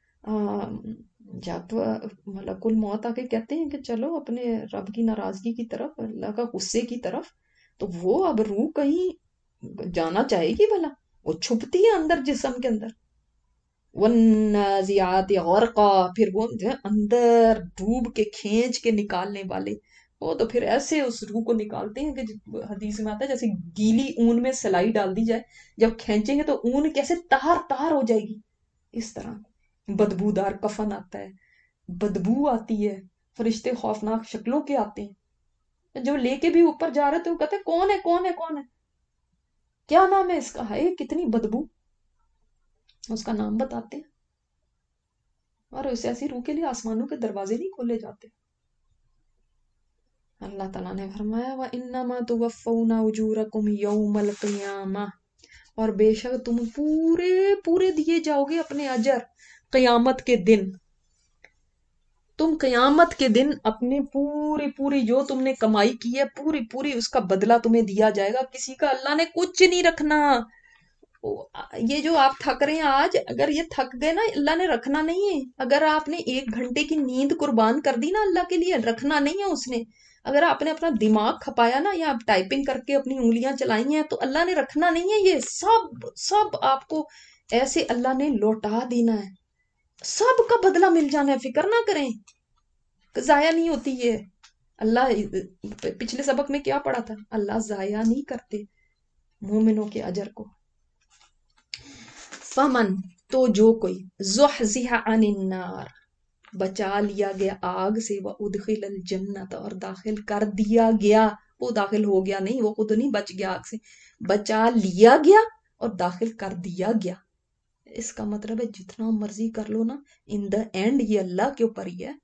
جب ملک الموت آ کے کہتے ہیں کہ چلو اپنے رب کی ناراضگی کی طرف، اللہ کا غصے کی طرف، تو وہ اب روح کہیں جانا چاہے گی بھلا؟ وہ چھپتی ہے اندر جسم کے اندر، والنازعات غرقا، پھر وہ جو ہے اندر ڈوب کے کھینچ کے نکالنے والے، وہ تو پھر ایسے اس روح کو نکالتے ہیں کہ حدیث میں آتا ہے جیسے گیلی اون میں سلائی ڈال دی جائے، جب کھینچیں گے تو اون کیسے تار تار ہو جائے گی، اس طرح بدبودار کفن آتا ہے، بدبو آتی ہے، فرشتے خوفناک شکلوں کے آتے ہیں، جو لے کے بھی اوپر جا رہے تھے وہ کہتے ہیں کون ہے کون ہے کون ہے، کیا نام ہے اس کا، ہے کتنی بدبو، اس کا نام بتاتے ہیں، اور اس ایسی روح کے لیے آسمانوں کے دروازے نہیں کھولے جاتے۔ اللہ تعالیٰ نے فرمایا وَإِنَّمَا تُوَفَّوْنَ أُجُورَكُمْ يَوْمَ الْقِيَامَةِ، اور بے شک تم پورے پورے دیے جاؤ گے اپنے اجر قیامت کے دن، تم قیامت کے دن اپنی پوری پوری جو تم نے کمائی کی ہے پوری پوری اس کا بدلہ تمہیں دیا جائے گا، کسی کا اللہ نے کچھ نہیں رکھنا۔ یہ جو آپ تھک رہے ہیں آج، اگر یہ تھک گئے نا اللہ نے رکھنا نہیں ہے، اگر آپ نے ایک گھنٹے کی نیند قربان کر دی نا اللہ کے لیے، رکھنا نہیں ہے اس نے، اگر آپ نے اپنا دماغ کھپایا نا یا آپ ٹائپنگ کر کے اپنی انگلیاں چلائی ہیں تو اللہ نے رکھنا نہیں ہے، یہ سب سب آپ کو ایسے اللہ نے لوٹا دینا ہے، سب کا بدلہ مل جانا ہے، فکر نہ کریں، ضائع نہیں ہوتی یہ۔ اللہ پچھلے سبق میں کیا پڑھا تھا، اللہ ضائع نہیں کرتے مومنوں کے اجر کو۔ فمن، تو جو کوئی، زحزح عن النار، بچا لیا گیا آگ سے، وادخل الجنت، اور داخل کر دیا گیا، وہ داخل ہو گیا نہیں، وہ خود نہیں بچ گیا آگ سے، بچا لیا گیا اور داخل کر دیا گیا۔ اس کا مطلب ہے جتنا مرضی کر لو نا، ان دا اینڈ یہ اللہ کے اوپر ہی ہے۔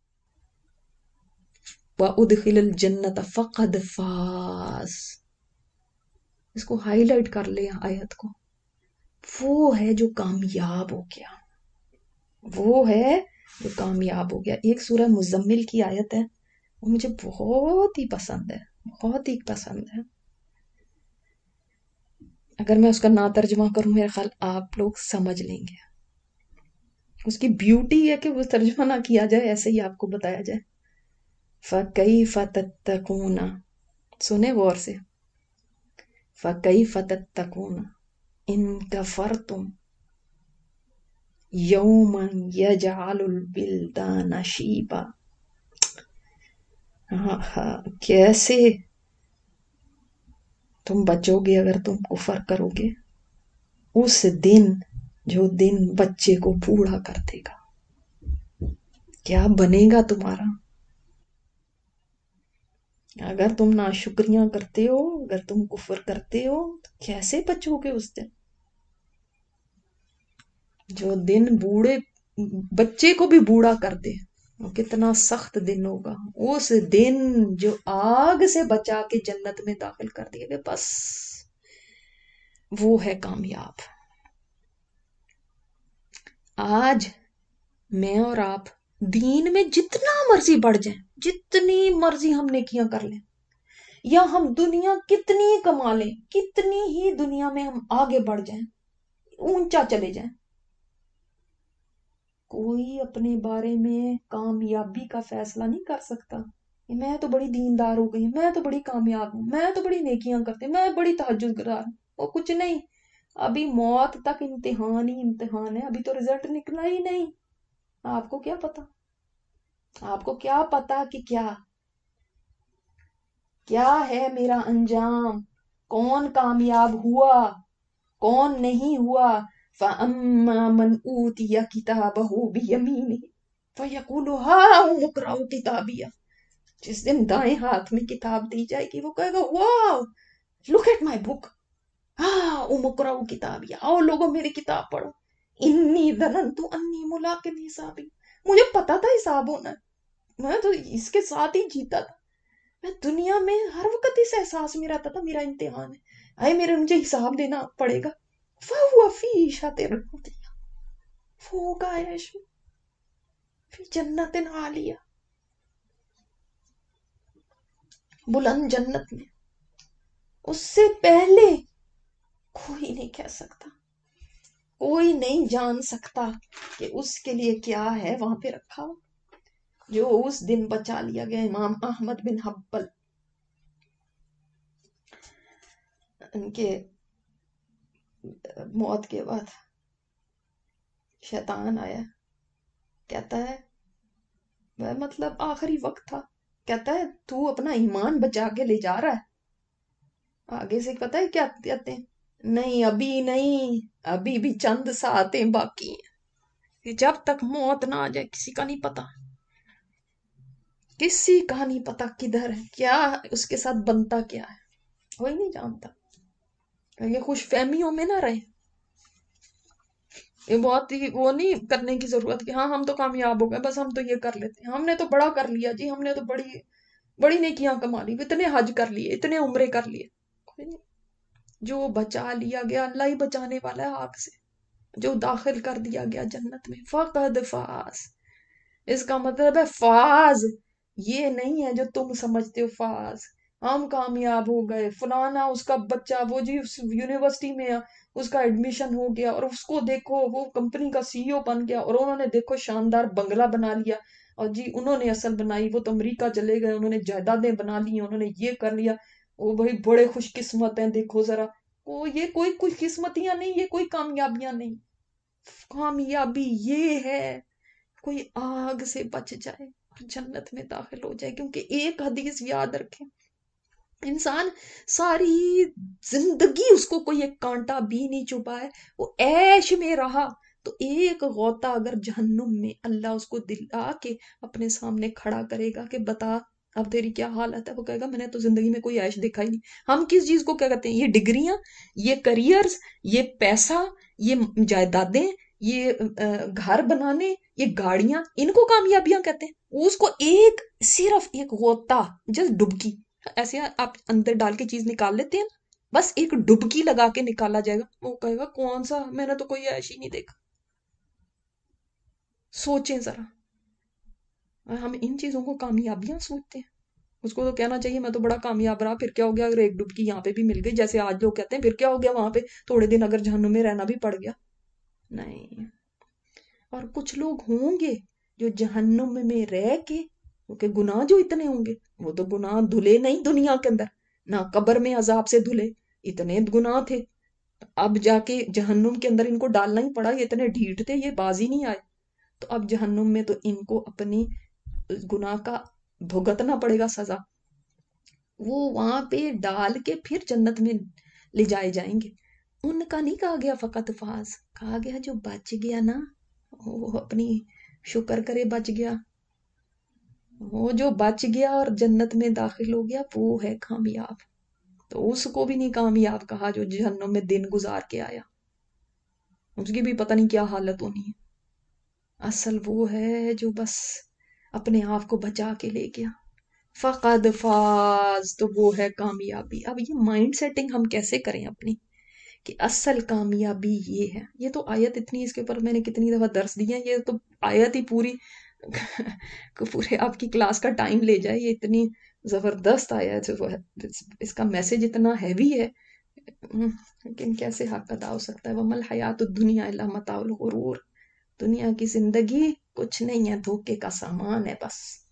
وَأُدْخِلَ الْجَنَّةَ فَقَدْ فَازَ، اس کو ہائی لائٹ کر لیں آیت کو، وہ ہے جو کامیاب ہو گیا، وہ ہے جو کامیاب ہو گیا۔ ایک سورہ مزمل کی آیت ہے، وہ مجھے بہت ہی پسند ہے، بہت ہی پسند ہے، اگر میں اس کا نہ ترجمہ کروں میرا خیال آپ لوگ سمجھ لیں گے، اس کی بیوٹی ہے کہ وہ ترجمہ نہ کیا جائے، ایسے ہی آپ کو بتایا جائے۔ فَكَيْفَ تَتَّقُونَ، سنیں غور سے، فَكَيْفَ تَتَّقُونَ إِن كَفَرْتُمْ يَوْمًا يَجْعَلُ الْوِلْدَانَ شِيبًا، کیسے تم بچو گے اگر تم کفر کرو گے اس دن جو دن بچے کو بوڑھا کر دے گا، کیا بنے گا تمہارا؟ اگر تم ناشکریاں کرتے ہو، اگر تم کفر کرتے ہو تو کیسے بچو گے اس دن؟ جو دن بوڑھے بچے کو بھی بوڑھا کر دے، وہ کتنا سخت دن ہوگا۔ اس دن جو آگ سے بچا کے جنت میں داخل کر دیا گیا، بس وہ ہے کامیاب۔ آج میں اور آپ دین میں جتنا مرضی بڑھ جائیں، جتنی مرضی ہم نیکیاں کر لیں، یا ہم دنیا کتنی کما لیں، کتنی ہی دنیا میں ہم آگے بڑھ جائیں، اونچا چلے جائیں، کوئی اپنے بارے میں کامیابی کا فیصلہ نہیں کر سکتا کہ میں تو بڑی دیندار ہو گئی، میں تو بڑی کامیاب ہوں، میں تو بڑی نیکیاں کرتی ہوں، میں بڑی تہجد گزار ہوں۔ وہ کچھ نہیں، ابھی موت تک امتحان ہی امتحان ہے، ابھی تو رزلٹ نکلا ہی نہیں۔ آپ کو کیا پتا، آپ کو کیا پتا کہ کیا کیا ہے میرا انجام، کون کامیاب ہوا کون نہیں ہوا۔ فَأَمَّا مَنْ أُوتِيَ كِتَابَهُ بِيَمِينِهِ فَيَقُولُ هَاؤُمُ اقْرَءُوا كِتَابِيَهْ، جس دن دائیں ہاتھ میں کتاب دی جائے گی وہ کہے گا واو لک ایٹ مائی بک، ہاؤم اقرءوا کتابیہ، آؤ لوگوں میری کتاب پڑھو، انی ظننت انی ملاق حسابی، مجھے پتا تھا حساب ہونا ہے، میں تو اس کے ساتھ ہی جیتا تھا، میں دنیا میں ہر وقت اس احساس میں رہتا تھا میرا امتحان ہے، آئے میرے مجھے حساب دینا پڑے گا۔ فَهُوَ فِي عِیشَةٍ رَاضِیَةٍ، وہ ہوگا عیش میں، فی جنت عالیہ، بلند جنت میں۔ اس سے پہلے کوئی نہیں کہہ سکتا، کوئی نہیں جان سکتا کہ اس کے لیے کیا ہے وہاں پہ رکھا ہو، جو اس دن بچا لیا گیا۔ امام احمد بن حنبل، ان کے موت کے بعد شیطان آیا، کہتا ہے وہ مطلب آخری وقت تھا، کہتا ہے تو اپنا ایمان بچا کے لے جا رہا ہے، آگے سے پتہ ہے کیا کہتے ہیں، نہیں ابھی نہیں، ابھی بھی چند ساعتیں باقی ہیں، کہ جب تک موت نہ آ جائے کسی کا نہیں پتا، کسی کا نہیں پتا کدھر ہے، کیا اس کے ساتھ بنتا کیا ہے، کوئی نہیں جانتا۔ یہ خوش فہمیوں میں نہ رہے، یہ بہت ہی وہ نہیں کرنے کی ضرورت کہ ہاں ہم تو کامیاب ہو گئے بس ہم تو یہ کر لیتے ہیں، ہم نے تو بڑا کر لیا جی، ہم نے تو بڑی بڑی نیکیاں کما لی، اتنے حج کر لیے، اتنے عمرے کر لیے، کوئی نہیں۔ جو بچا لیا گیا اللہ ہی بچانے والا ہے آگ سے، جو داخل کر دیا گیا جنت میں، فقد فاز، اس کا مطلب ہے فاز یہ نہیں ہے جو تم سمجھتے ہو، فاز ہم کامیاب ہو گئے، فلانا اس کا بچہ وہ جی اس یونیورسٹی میں اس کا ایڈمیشن ہو گیا اور اس کو دیکھو وہ کمپنی کا سی ای او بن گیا اور انہوں نے دیکھو شاندار بنگلہ بنا لیا، اور جی انہوں نے اصل بنائی، وہ تو امریکہ چلے گئے، انہوں نے جائیدادیں بنا لی، انہوں نے یہ کر لیا، وہ بھائی بڑے خوش قسمت ہیں، دیکھو ذرا، وہ یہ کوئی خوش قسمتیاں نہیں، یہ کوئی کامیابیاں نہیں، کامیابی یہ ہے کوئی آگ سے بچ جائے جنت میں داخل ہو جائے، کیونکہ ایک حدیث یاد رکھیں، انسان ساری زندگی اس کو کوئی ایک کانٹا بھی نہیں چبھا ہے، وہ عیش میں رہا، تو ایک غوطہ اگر جہنم میں اللہ اس کو دلا کے اپنے سامنے کھڑا کرے گا کہ بتا اب تیری کیا حالت ہے، وہ کہے گا میں نے تو زندگی میں کوئی عیش دیکھا ہی نہیں۔ ہم کس چیز کو کیا کہتے ہیں، یہ ڈگریاں، یہ کریئرز، یہ پیسہ، یہ جائیدادیں، یہ گھر بنانے، یہ گاڑیاں، ان کو کامیابیاں کہتے ہیں۔ اس کو ایک صرف ایک غوطہ، جس ڈبکی ایسے آپ اندر ڈال کے چیز نکال لیتے ہیں نا، بس ایک ڈبکی لگا کے نکالا جائے گا، وہ کہے گا کون سا، میں نے تو کوئی عیش ہی نہیں دیکھا۔ سوچیں ذرا، ہم ان چیزوں کو کامیابیاں سوچتے ہیں، اس کو تو کہنا چاہیے میں تو بڑا کامیاب رہا، پھر کیا ہو گیا اگر ایک ڈبکی یہاں پہ بھی مل گئی، جیسے آج لوگ کہتے ہیں پھر کیا ہو گیا وہاں پہ تھوڑے دن اگر جہنم میں رہنا بھی پڑ گیا، نہیں۔ اور کچھ لوگ ہوں گے جو جہنم میں رہ کے، کیونکہ گناہ جو اتنے ہوں گے، وہ تو گناہ دھلے نہیں دنیا کے اندر، نہ قبر میں عذاب سے دھلے، اتنے گناہ تھے، اب جا کے جہنم کے اندر ان کو ڈالنا ہی پڑا، یہ اتنے ڈھیٹ تھے، یہ باز ہی نہیں آئے، تو اب جہنم میں تو ان کو اپنی گناہ کا بھگتنا پڑے گا سزا۔ وہ وہاں پہ ڈال کے پھر جنت میں لے جائے جائیں گے. ان کا نہیں کہا گیا فقط فاز، کہا گیا جو بچ گیا نا وہ اپنی شکر کرے بچ گیا. وہ جو بچ گیا اور جنت میں داخل ہو گیا وہ ہے کامیاب. تو اس کو بھی نہیں کامیاب کہا جو جہنم میں دن گزار کے آیا، اس کی بھی پتہ نہیں کیا حالت ہونی ہے. اصل وہ ہے جو بس اپنے آپ کو بچا کے لے گیا. فقد فاز، تو وہ ہے کامیابی. اب یہ مائنڈ سیٹنگ ہم کیسے کریں اپنی کہ اصل کامیابی یہ ہے. یہ تو آیت اتنی، اس کے اوپر میں نے کتنی دفعہ درس دی ہے، یہ تو آیت ہی پوری پورے آپ کی کلاس کا ٹائم لے جائے. یہ اتنی زبردست آیت ہے، اس کا میسج اتنا ہیوی ہے، لیکن کیسے حق ادا ہو سکتا ہے. وَمَا الْحَيَاةُ الدُّنْيَا إِلَّا مَتَاعُ الْغُرُورِ. دنیا کی زندگی کچھ نہیں ہے، دھوکے کا سامان ہے بس.